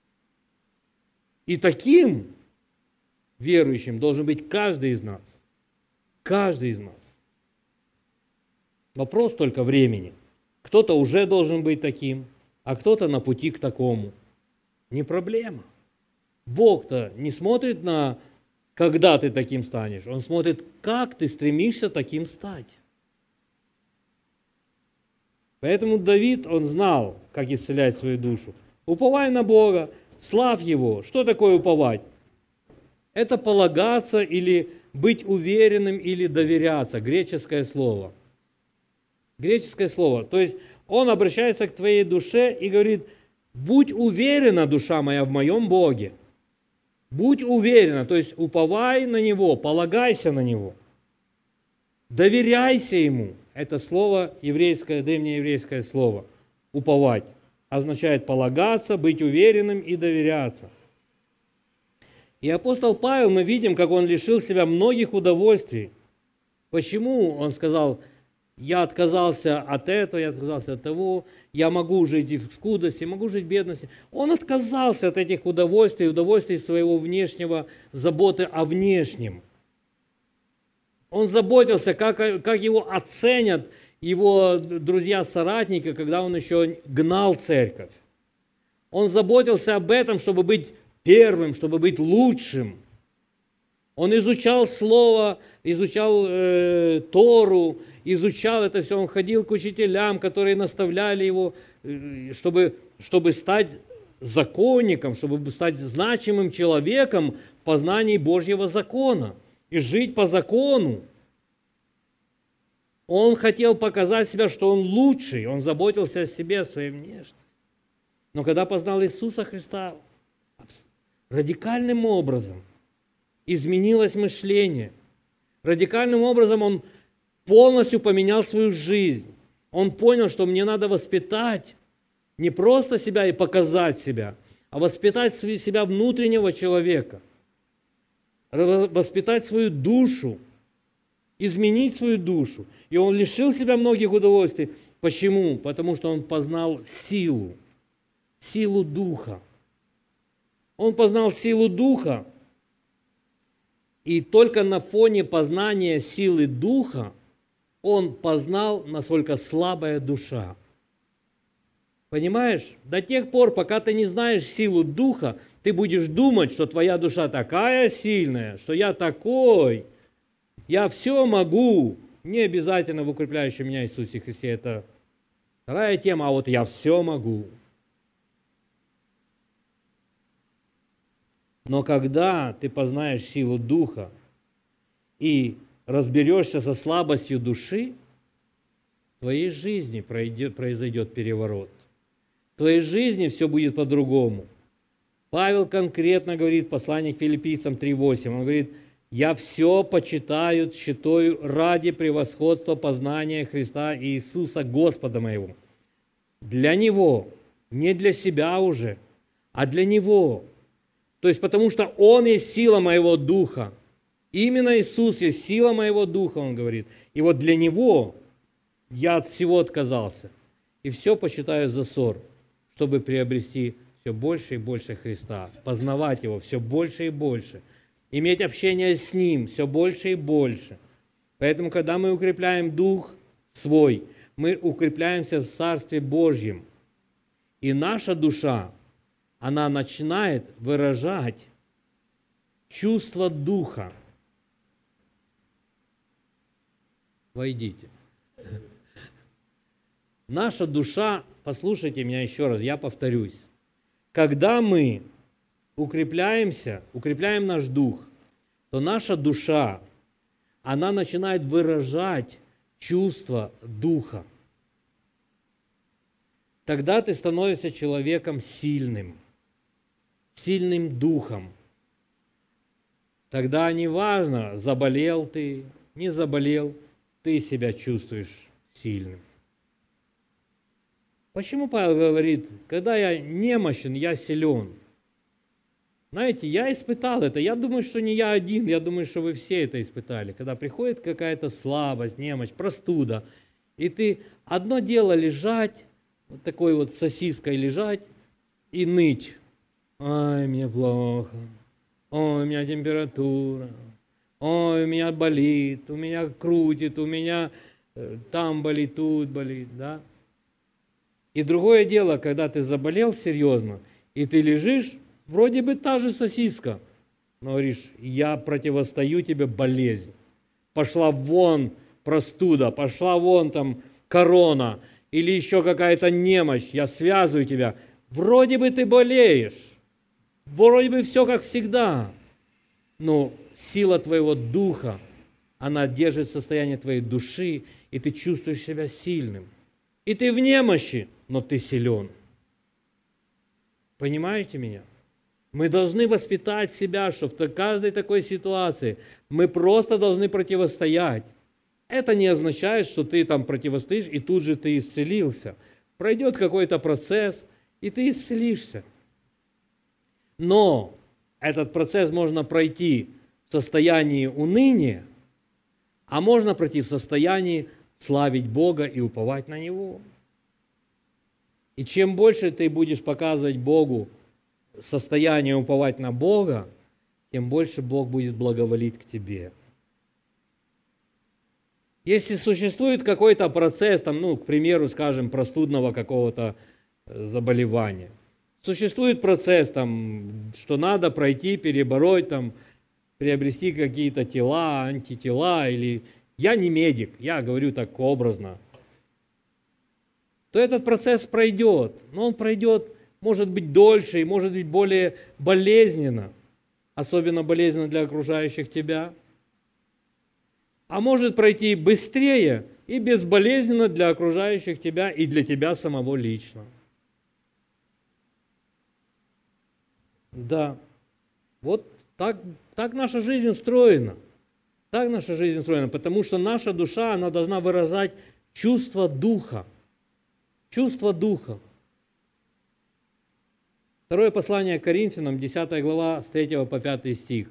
И таким верующим должен быть каждый из нас. Каждый из нас. Вопрос только времени. Кто-то уже должен быть таким, а кто-то на пути к такому. Не проблема. Бог-то не смотрит на, когда ты таким станешь. Он смотрит, как ты стремишься таким стать. Поэтому Давид, он знал, как исцелять свою душу. Уповай на Бога, славь Его. Что такое уповать? Это полагаться или быть уверенным, или доверяться. Греческое слово. Греческое слово. То есть он обращается к твоей душе и говорит, будь уверена, душа моя, в моем Боге. Будь уверена, то есть уповай на Него, полагайся на Него. Доверяйся Ему. Это слово еврейское, древнееврейское слово. Уповать означает полагаться, быть уверенным и доверяться. И апостол Павел, мы видим, как он лишил себя многих удовольствий. Почему? Он сказал, я отказался от этого, я отказался от того, я могу жить и в скудости, могу жить в бедности. Он отказался от этих удовольствий, удовольствий своего внешнего, заботы о внешнем. Он заботился, как его оценят его друзья-соратники, когда он еще гнал церковь. Он заботился об этом, чтобы быть первым, чтобы быть лучшим. Он изучал Слово, изучал Тору, изучал это все. Он ходил к учителям, которые наставляли его, чтобы стать законником, чтобы стать значимым человеком познании Божьего закона и жить по закону. Он хотел показать себя, что он лучший, он заботился о себе, о своей внешности. Но когда познал Иисуса Христа, радикальным образом изменилось мышление. Радикальным образом он полностью поменял свою жизнь. Он понял, что мне надо воспитать не просто себя и показать себя, а воспитать себя внутреннего человека, воспитать свою душу, изменить свою душу. И он лишил себя многих удовольствий. Почему? Потому что он познал силу Духа. Он познал силу Духа, и только на фоне познания силы Духа он познал, насколько слабая душа. Понимаешь? До тех пор, пока ты не знаешь силу Духа, ты будешь думать, что твоя душа такая сильная, что я такой, я все могу. Не обязательно в укрепляющем меня Иисусе Христе, это вторая тема, а вот я все могу. Но когда ты познаешь силу Духа и разберешься со слабостью души, в твоей жизни произойдет переворот. В твоей жизни все будет по-другому. Павел конкретно говорит в послании к Филиппийцам 3:8, он говорит: «Я все считаю ради превосходства познания Христа и Иисуса Господа моего». Для Него, не для себя уже, а для Него. То есть потому что Он есть сила моего духа. Именно Иисус есть сила моего духа, Он говорит. И вот для Него я от всего отказался. И все почитаю за ссор, чтобы приобрести все больше и больше Христа, познавать Его все больше и больше, иметь общение с Ним все больше и больше. Поэтому, когда мы укрепляем дух свой, мы укрепляемся в Царстве Божьем. И наша душа, она начинает выражать чувство Духа. Войдите. Наша душа, послушайте меня еще раз, я повторюсь. Когда мы укрепляемся, укрепляем наш дух, то наша душа, она начинает выражать чувство Духа. Тогда ты становишься человеком сильным духом. Тогда не важно, заболел ты, не заболел, ты себя чувствуешь сильным. Почему Павел говорит: когда я немощен, я силен? Знаете, я испытал это. Я думаю, что не я один, я думаю, что вы все это испытали. Когда приходит какая-то слабость, немощь, простуда, и ты одно дело лежать, вот такой вот сосиской лежать и ныть. Ой, мне плохо, ой, у меня температура, ой, у меня болит, у меня крутит, у меня там болит, тут болит, да? И другое дело, когда ты заболел серьезно, и ты лежишь, вроде бы та же сосиска, но говоришь: я противостою тебе, болезнь. Пошла вон простуда, пошла вон там корона или еще какая-то немощь, я связываю тебя. Вроде бы ты болеешь, вроде бы все как всегда, но сила твоего духа, она держит состояние твоей души, и ты чувствуешь себя сильным. И ты в немощи, но ты силен. Понимаете меня? Мы должны воспитать себя, что в каждой такой ситуации мы просто должны противостоять. Это не означает, что ты там противостоишь, и тут же ты исцелился. Пройдет какой-то процесс, и ты исцелишься. Но этот процесс можно пройти в состоянии уныния, а можно пройти в состоянии славить Бога и уповать на Него. И чем больше ты будешь показывать Богу состояние уповать на Бога, тем больше Бог будет благоволить к тебе. Если существует какой-то процесс, там, к примеру, скажем, простудного какого-то заболевания, существует процесс, там, что надо пройти, перебороть, там, приобрести какие-то тела, антитела, или я не медик, я говорю так образно, то этот процесс пройдет, но он пройдет, может быть, дольше и может быть более болезненно. особенно болезненно для окружающих тебя, а может пройти быстрее и безболезненно для окружающих тебя и для тебя самого лично. Да, вот так наша жизнь устроена. Так наша жизнь устроена, потому что наша душа, она должна выражать чувство Духа. Чувство Духа. Второе послание к Коринфянам, 10 глава, с 3 по 5 стих.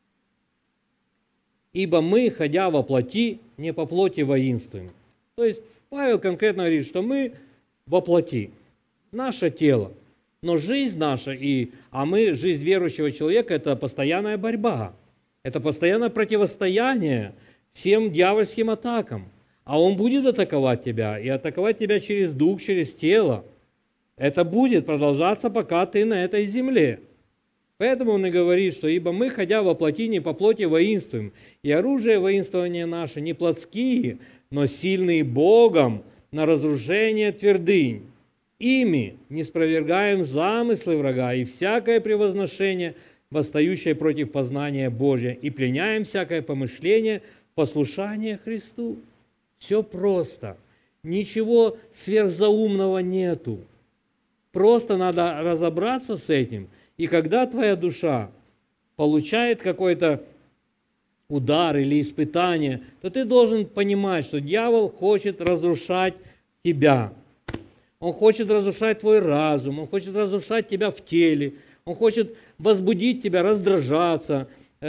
«Ибо мы, ходя во плоти, не по плоти воинствуем». То есть Павел конкретно говорит, что мы во плоти, наше тело. Но жизнь наша, жизнь верующего человека, это постоянная борьба. Это постоянное противостояние всем дьявольским атакам. А он будет атаковать тебя, и атаковать тебя через дух, через тело. Это будет продолжаться, пока ты на этой земле. Поэтому он и говорит, что «ибо мы, ходя во плоти, не по плоти воинствуем, и оружие воинствования наше не плотские, но сильные Богом на разрушение твердынь. Ими не спровергаем замыслы врага и всякое превозношение, восстающее против познания Божия, и пленяем всякое помышление послушания Христу». Все просто. Ничего сверхзаумного нету. Просто надо разобраться с этим. И когда твоя душа получает какой-то удар или испытание, то ты должен понимать, что дьявол хочет разрушать тебя. Он хочет разрушать твой разум, он хочет разрушать тебя в теле, он хочет возбудить тебя, раздражаться.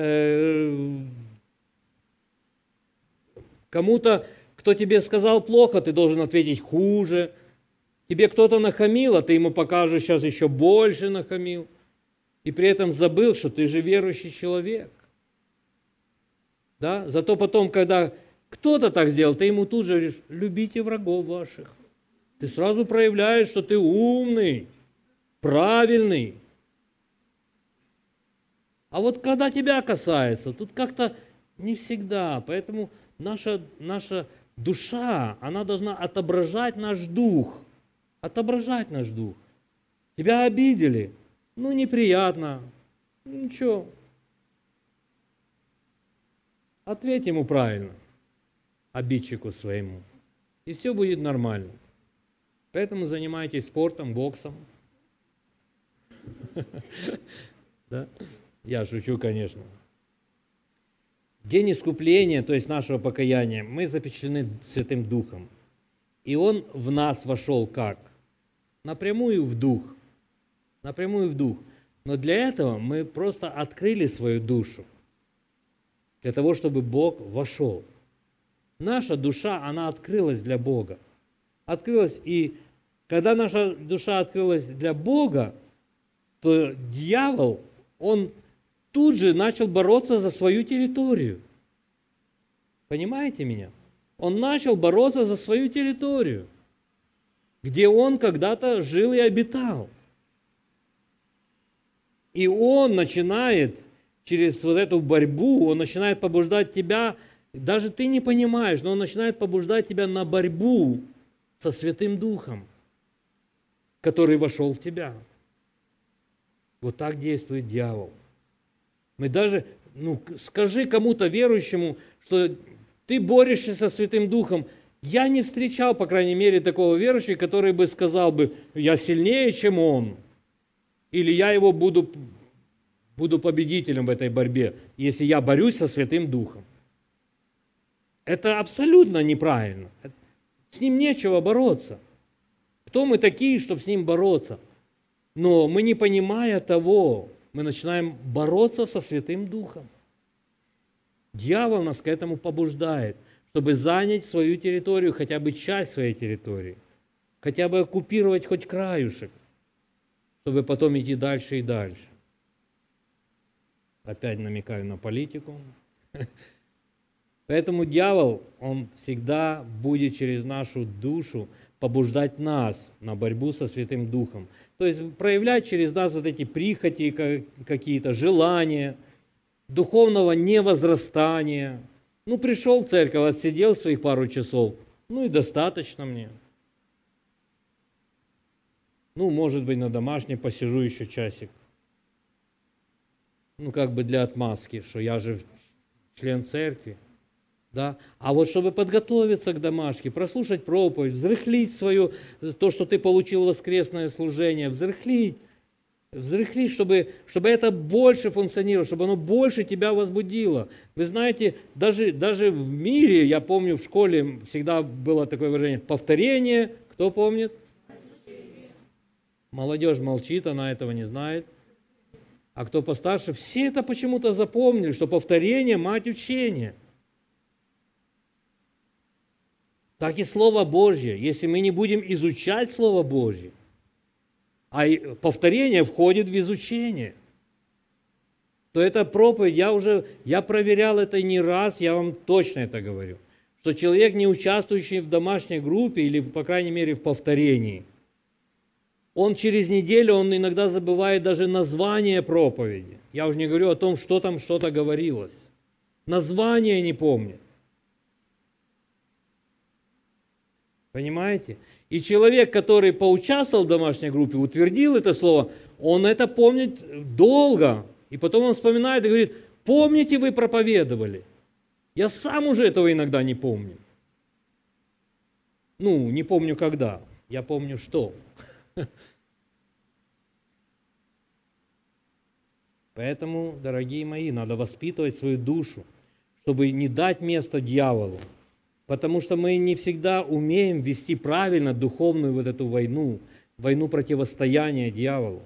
Кому-то, кто тебе сказал плохо, ты должен ответить хуже. Тебе кто-то нахамил, а ты ему покажешь сейчас еще больше нахамил. И при этом забыл, что ты же верующий человек. Да? Зато потом, когда кто-то так сделал, ты ему тут же говоришь: любите врагов ваших. Ты сразу проявляешь, что ты умный, правильный. А вот когда тебя касается, тут как-то не всегда. Поэтому наша душа, она должна отображать наш дух. Отображать наш дух. Тебя обидели. Ну, неприятно. Ничего. Ответь ему правильно, обидчику своему. И все будет нормально. Поэтому занимайтесь спортом, боксом. Да? Я шучу, конечно. День искупления, то есть нашего покаяния, мы запечатлены Святым Духом. И Он в нас вошел как? Напрямую в Дух. Напрямую в Дух. Но для этого мы просто открыли свою душу. Для того, чтобы Бог вошел. Наша душа, она открылась для Бога. Открылась, и когда наша душа открылась для Бога, то дьявол, он тут же начал бороться за свою территорию. Понимаете меня? Он начал бороться за свою территорию, где он когда-то жил и обитал. И он начинает через вот эту борьбу, он начинает побуждать тебя, даже ты не понимаешь, но он начинает побуждать тебя на борьбу со Святым Духом, который вошел в тебя. Вот так действует дьявол. Мы даже, скажи кому-то верующему, что ты борешься со Святым Духом. Я не встречал, по крайней мере, такого верующего, который бы сказал бы: я сильнее, чем он. Или я его буду победителем в этой борьбе, если я борюсь со Святым Духом. Это абсолютно неправильно. С ним нечего бороться. Кто мы такие, чтобы с ним бороться? Но мы, не понимая того, мы начинаем бороться со Святым Духом. Дьявол нас к этому побуждает, чтобы занять свою территорию, хотя бы часть своей территории, хотя бы оккупировать хоть краюшек, чтобы потом идти дальше и дальше. Опять намекаю на политику. Поэтому дьявол, он всегда будет через нашу душу побуждать нас на борьбу со Святым Духом. То есть проявлять через нас вот эти прихоти, какие-то желания, духовного невозрастания. Пришел в церковь, отсидел своих пару часов, и достаточно мне. Может быть, на домашней посижу еще часик. ну как бы для отмазки, что я же член церкви. Да? А вот чтобы подготовиться к домашке, прослушать проповедь, взрыхлить свое, то, что ты получил воскресное служение, взрыхлить, чтобы это больше функционировало, чтобы оно больше тебя возбудило. Вы знаете, даже в мире, я помню, в школе всегда было такое выражение, повторение, кто помнит? Молодежь молчит, она этого не знает. А кто постарше, все это почему-то запомнили, что повторение – мать учения. Так и Слово Божье. Если мы не будем изучать Слово Божье, а повторение входит в изучение, то эта проповедь, я проверял это не раз, я вам точно это говорю, что человек, не участвующий в домашней группе или, по крайней мере, в повторении, он через неделю, он иногда забывает даже название проповеди. Я уже не говорю о том, что там что-то говорилось. Название не помнит. Понимаете? И человек, который поучаствовал в домашней группе, утвердил это слово, он это помнит долго. И потом он вспоминает и говорит, помните, вы проповедовали? Я сам уже этого иногда не помню. Ну, не помню когда, я помню что. Поэтому, дорогие мои, надо воспитывать свою душу, чтобы не дать место дьяволу. Потому что мы не всегда умеем вести правильно духовную вот эту войну, войну противостояния дьяволу.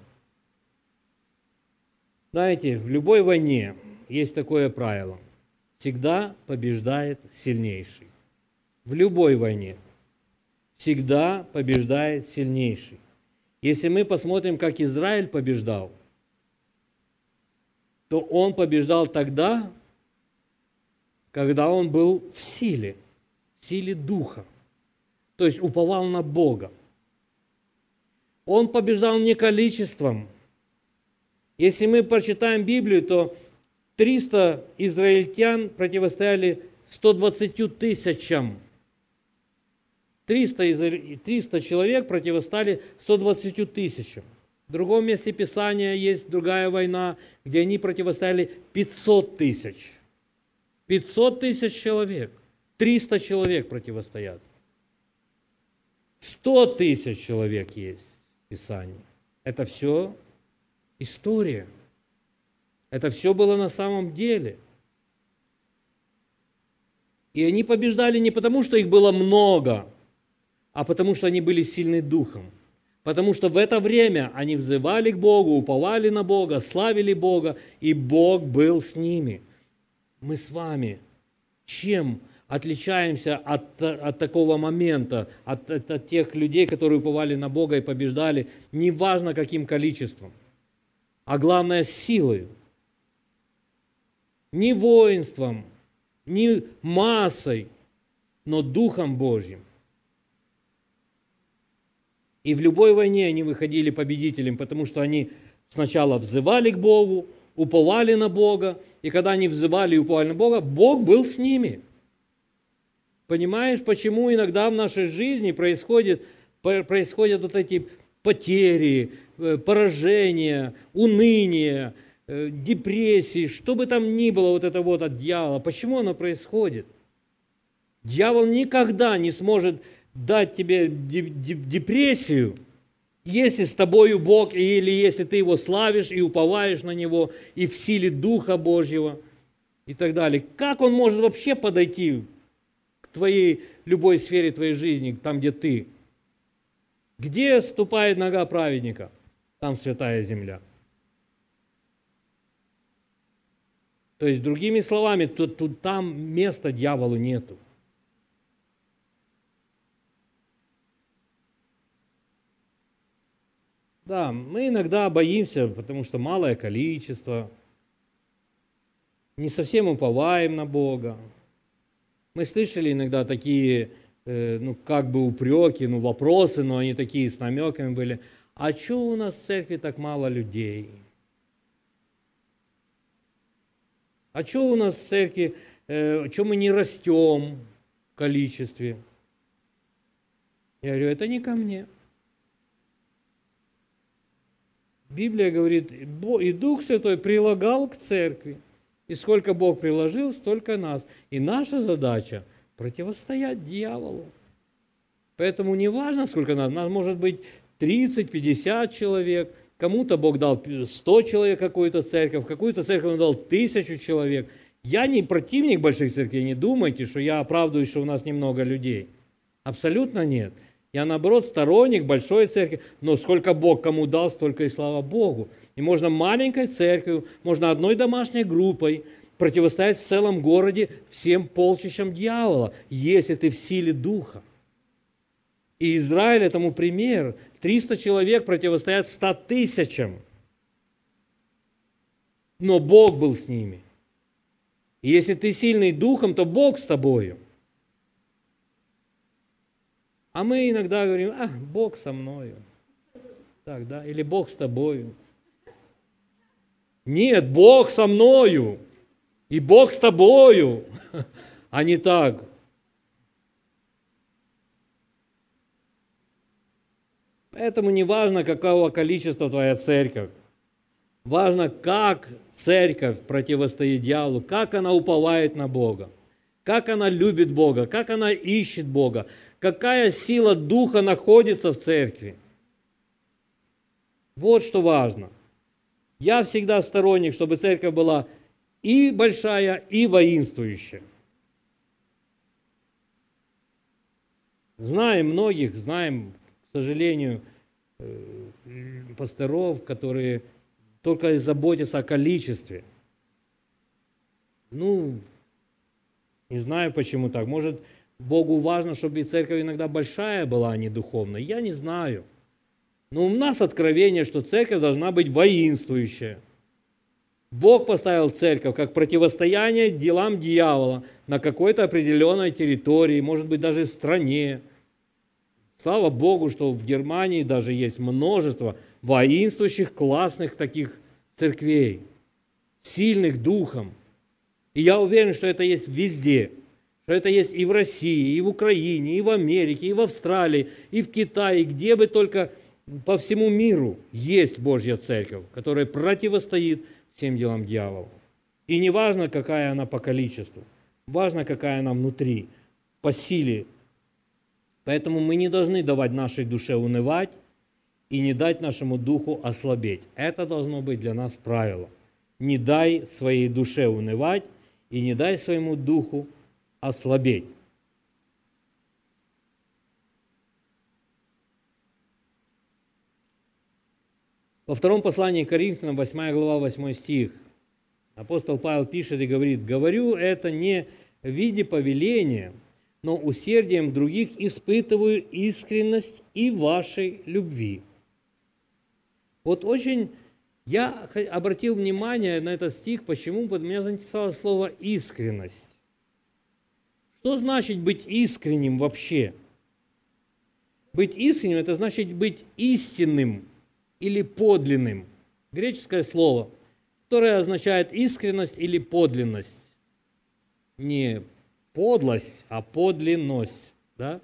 Знаете, в любой войне есть такое правило. Всегда побеждает сильнейший. В любой войне. Всегда побеждает сильнейший. Если мы посмотрим, как Израиль побеждал, то он побеждал тогда, когда он был в силе духа, то есть уповал на Бога. Он побеждал не количеством. Если мы прочитаем Библию, то 300 израильтян противостояли 120 тысячам. 300 человек противостали 120 тысячам. В другом месте Писания есть другая война, где они противостояли 500 тысяч. 500 тысяч человек. 300 человек противостоят. 100 тысяч человек есть в Писании. Это все история. Это все было на самом деле. И они побеждали не потому, что их было много, а потому, что они были сильны духом. Потому что в это время они взывали к Богу, уповали на Бога, славили Бога, и Бог был с ними. Мы с вами чем отличаемся от такого момента, от тех людей, которые уповали на Бога и побеждали, неважно каким количеством, а главное силой. Не воинством, не массой, но Духом Божьим. И в любой войне они выходили победителем, потому что они сначала взывали к Богу, уповали на Бога, и когда они взывали и уповали на Бога, Бог был с ними. Понимаешь, почему иногда в нашей жизни происходят вот эти потери, поражения, уныние, депрессии, что бы там ни было вот это вот от дьявола. Почему оно происходит? Дьявол никогда не сможет дать тебе депрессию, если с тобою Бог, или если ты Его славишь и уповаешь на Него, и в силе Духа Божьего, и так далее. Как он может вообще подойти к твоей, любой сфере твоей жизни, там, где ты? Где ступает нога праведника? Там святая земля. То есть, другими словами, там места дьяволу нету. Да, мы иногда боимся, потому что малое количество, не совсем уповаем на Бога. Мы слышали иногда такие, как бы упреки, вопросы, но они такие с намеками были. А что у нас в церкви так мало людей? А что у нас в церкви, что мы не растем в количестве? Я говорю, это не ко мне. Библия говорит, и Дух Святой прилагал к церкви. И сколько Бог приложил, столько нас. И наша задача – противостоять дьяволу. Поэтому не важно, сколько нас может быть 30, 50 человек. Кому-то Бог дал 100 человек какую-то церковь Он дал 1000 человек. Я не противник больших церквей, не думайте, что я оправдываюсь, что у нас немного людей. Абсолютно нет. Я, наоборот, сторонник большой церкви, но сколько Бог кому дал, столько и слава Богу. И можно маленькой церковью, можно одной домашней группой противостоять в целом городе всем полчищам дьявола, если ты в силе Духа. И Израиль этому пример. 300 человек противостоят 100 000. Но Бог был с ними. И если ты сильный духом, то Бог с тобою. А мы иногда говорим, Бог со мною. Так, да? Или Бог с тобою. Нет, Бог со мною. И Бог с тобою. А не так. Поэтому не важно, какого количества твоя церковь. Важно, как церковь противостоит дьяволу, как она уповает на Бога, как она любит Бога, как она ищет Бога, какая сила Духа находится в церкви. Вот что важно. Я всегда сторонник, чтобы церковь была и большая, и воинствующая. Знаем, к сожалению, пасторов, которые только заботятся о количестве. Не знаю, почему так. Может, Богу важно, чтобы и церковь иногда большая была, а не духовная. Я не знаю. Но у нас откровение, что церковь должна быть воинствующая. Бог поставил церковь как противостояние делам дьявола на какой-то определенной территории, может быть, даже в стране. Слава Богу, что в Германии даже есть множество воинствующих, классных таких церквей, сильных духом. И я уверен, что это есть везде. Что это есть и в России, и в Украине, и в Америке, и в Австралии, и в Китае, где бы только по всему миру есть Божья церковь, которая противостоит всем делам дьявола. И не важно, какая она по количеству, важно, какая она внутри, по силе. Поэтому мы не должны давать нашей душе унывать и не дать нашему духу ослабеть. Это должно быть для нас правило. Не дай своей душе унывать и не дай своему духу ослабеть. Во втором послании к Коринфянам, 8 глава, 8 стих, апостол Павел пишет и говорит: «Говорю это не в виде повеления, но усердием других испытываю искренность и вашей любви». Вот очень я обратил внимание на этот стих. Почему? Потому что меня заинтересовало слово «искренность». Что значит быть искренним вообще? Быть искренним – это значит быть истинным или подлинным. Греческое слово, которое означает искренность или подлинность. Не подлость, а подлинность. Да?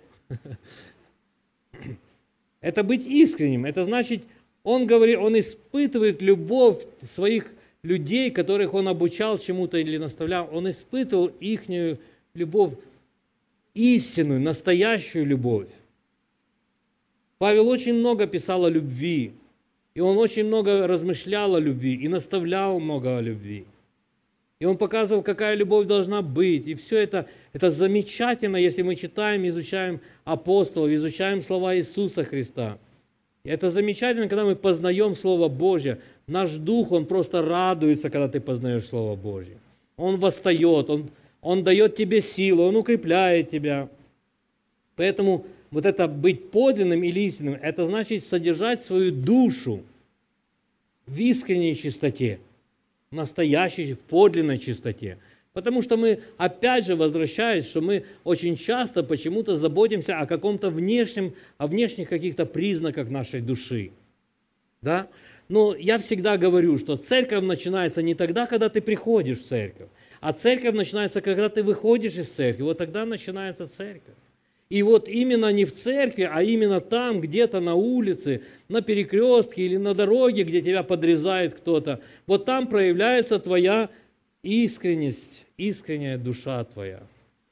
Это быть искренним. Это значит, он испытывает любовь своих людей, которых он обучал чему-то или наставлял. Он испытывал ихнюю любовь, истинную, настоящую любовь. Павел очень много писал о любви, и он очень много размышлял о любви, и наставлял много о любви. И он показывал, какая любовь должна быть. И все это замечательно, если мы читаем, изучаем апостолов, изучаем слова Иисуса Христа. И это замечательно, когда мы познаем Слово Божье. Наш дух, он просто радуется, когда ты познаешь Слово Божье. Он восстает, он дает тебе силу, он укрепляет тебя. Поэтому вот это быть подлинным или истинным, это значит содержать свою душу в искренней чистоте, в настоящей, в подлинной чистоте. Потому что мы, опять же, возвращаясь, что мы очень часто почему-то заботимся о каком-то внешнем, о внешних каких-то признаках нашей души. Да? Но я всегда говорю, что церковь начинается не тогда, когда ты приходишь в церковь, а церковь начинается, когда ты выходишь из церкви. Вот тогда начинается церковь. И вот именно не в церкви, а именно там, где-то на улице, на перекрестке или на дороге, где тебя подрезает кто-то, вот там проявляется твоя искренность, искренняя душа твоя.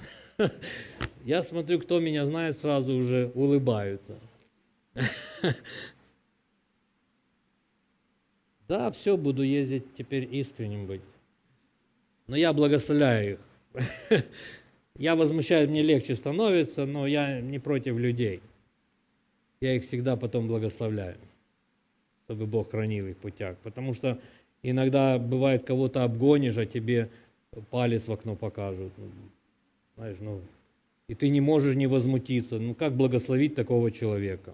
Я смотрю, кто меня знает, сразу уже улыбаются. Да, все, буду ездить теперь искренним быть. Но я благословляю их. Я возмущаюсь, мне легче становится, но я не против людей. Я их всегда потом благословляю, чтобы Бог хранил их в путях. Потому что иногда бывает, кого-то обгонишь, а тебе палец в окно покажут. Знаешь, и ты не можешь не возмутиться. Ну как благословить такого человека?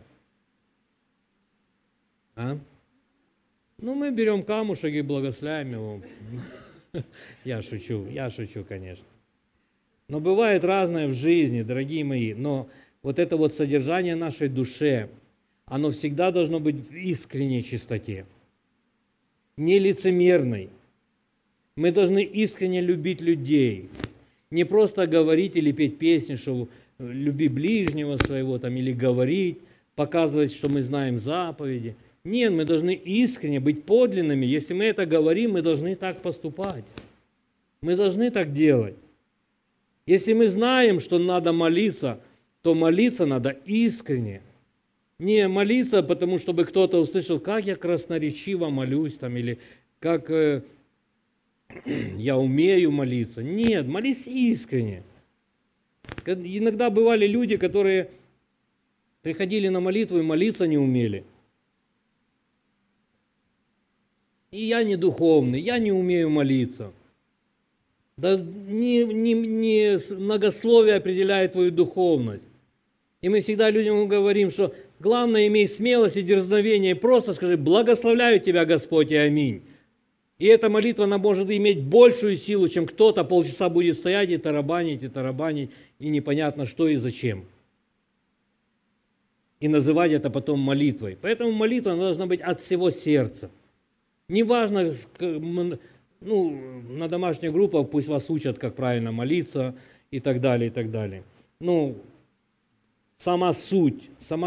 А? Ну мы берем камушек и благословляем его. Я шучу, конечно. Но бывает разное в жизни, дорогие мои, но вот это вот содержание нашей душе, оно всегда должно быть в искренней чистоте, не лицемерной. Мы должны искренне любить людей, не просто говорить или петь песни, что люби ближнего своего, там, или говорить, показывать, что мы знаем заповеди. Нет, мы должны искренне быть подлинными. Если мы это говорим, мы должны так поступать. Мы должны так делать. Если мы знаем, что надо молиться, то молиться надо искренне. Не молиться, потому чтобы кто-то услышал, как я красноречиво молюсь, там, или как я умею молиться. Нет, молись искренне. Иногда бывали люди, которые приходили на молитву и молиться не умели. И я не духовный, я не умею молиться. Да не многословие определяет твою духовность. И мы всегда людям говорим, что главное, имей смелость и дерзновение, и просто скажи, благословляю тебя, Господь, и аминь. И эта молитва, она может иметь большую силу, чем кто-то полчаса будет стоять и тарабанить, и непонятно что и зачем. И называть это потом молитвой. Поэтому молитва она должна быть от всего сердца. Неважно, на домашних группах пусть вас учат, как правильно молиться и так далее, и так далее. Сама суть.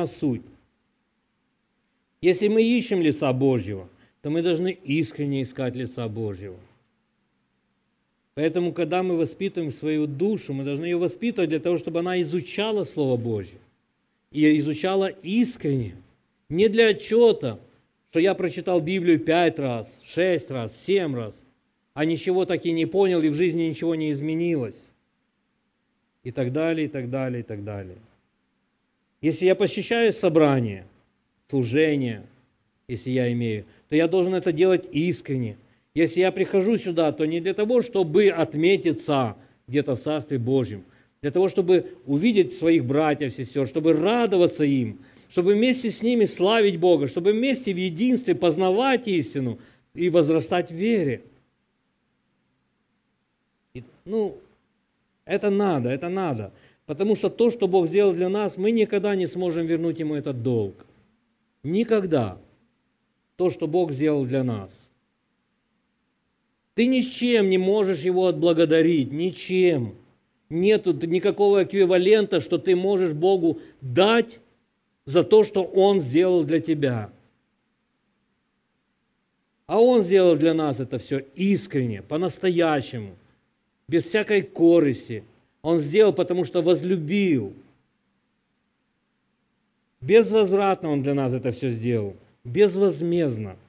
Если мы ищем лица Божьего, то мы должны искренне искать лица Божьего. Поэтому, когда мы воспитываем свою душу, мы должны ее воспитывать для того, чтобы она изучала Слово Божье. И изучала искренне, не для отчета, что я прочитал Библию 5 раз, 6 раз, 7 раз, а ничего так и не понял, и в жизни ничего не изменилось. И так далее, и так далее, и так далее. Если я посещаю собрание, служение, если я имею, то я должен это делать искренне. Если я прихожу сюда, то не для того, чтобы отметиться где-то в Царстве Божьем, для того, чтобы увидеть своих братьев, сестер, чтобы радоваться им, чтобы вместе с ними славить Бога, чтобы вместе в единстве познавать истину и возрастать в вере. Это надо. Потому что то, что Бог сделал для нас, мы никогда не сможем вернуть Ему этот долг. Никогда. То, что Бог сделал для нас. Ты ни с чем не можешь Его отблагодарить, ничем. Нету никакого эквивалента, что ты можешь Богу дать за то, что Он сделал для тебя. А Он сделал для нас это все искренне, по-настоящему, без всякой корысти. Он сделал, потому что возлюбил. Безвозвратно Он для нас это все сделал, безвозмездно.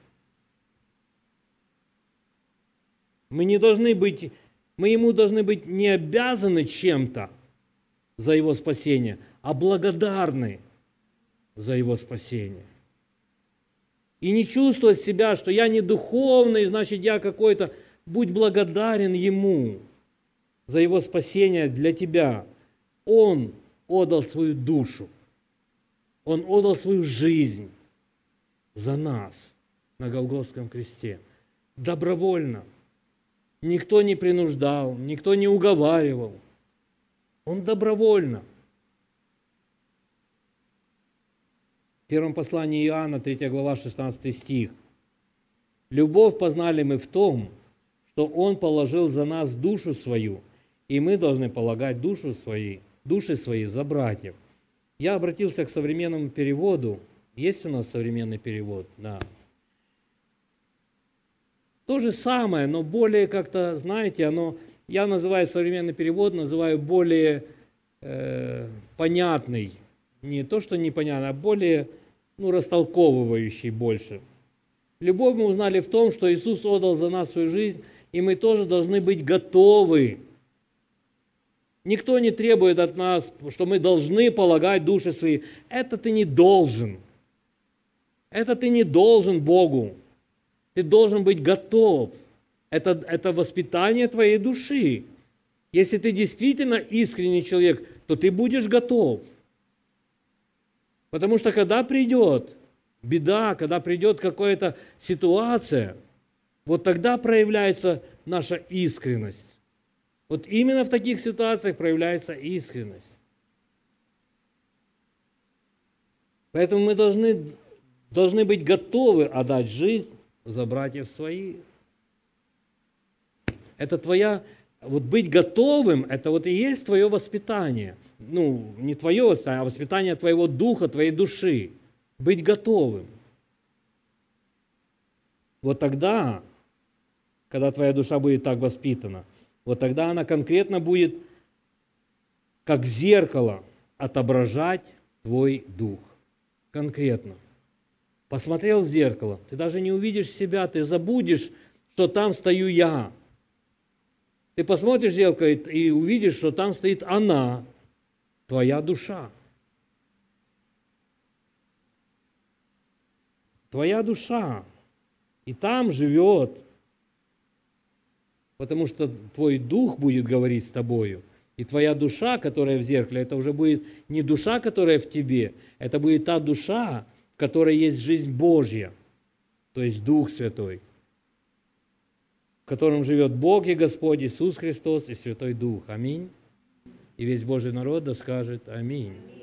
Мы Ему должны быть не обязаны чем-то за Его спасение, а благодарны за Его спасение. И не чувствовать себя, что я не духовный, значит я какой-то. Будь благодарен Ему за Его спасение для тебя. Он отдал свою душу. Он отдал свою жизнь за нас на Голгофском кресте. Добровольно. Никто не принуждал, никто не уговаривал. Он добровольно. В первом послании Иоанна, 3 глава, 16 стих. «Любовь познали мы в том, что Он положил за нас душу свою, и мы должны полагать душу души свои за братьев. Я обратился к современному переводу. Есть у нас современный перевод? Да. То же самое, но более как-то, знаете, я называю современный перевод, называю более понятный. Не то, что непонятный, а более растолковывающий больше. Любовь мы узнали в том, что Иисус отдал за нас свою жизнь, и мы тоже должны быть готовы. Никто не требует от нас, что мы должны полагать души свои. Это ты не должен. Это ты не должен Богу. Ты должен быть готов. Это воспитание твоей души. Если ты действительно искренний человек, то ты будешь готов. Потому что когда придет беда, когда придет какая-то ситуация, вот тогда проявляется наша искренность. Вот именно в таких ситуациях проявляется искренность. Поэтому мы должны быть готовы отдать жизнь за братьев своих. Это быть готовым, это и есть твое воспитание. Не твое воспитание, а воспитание твоего духа, твоей души. Быть готовым. Вот тогда, когда твоя душа будет так воспитана, вот тогда она конкретно будет, как зеркало, отображать твой дух. Конкретно. Посмотрел в зеркало, ты даже не увидишь себя, ты забудешь, что там стою я. Ты посмотришь в зеркало и увидишь, что там стоит она, твоя душа. Твоя душа. И там живет. Потому что твой дух будет говорить с тобою. И твоя душа, которая в зеркале, это уже будет не душа, которая в тебе, это будет та душа, в которой есть жизнь Божья, то есть Дух Святой, в котором живет Бог и Господь Иисус Христос и Святой Дух. Аминь. И весь Божий народ да скажет аминь.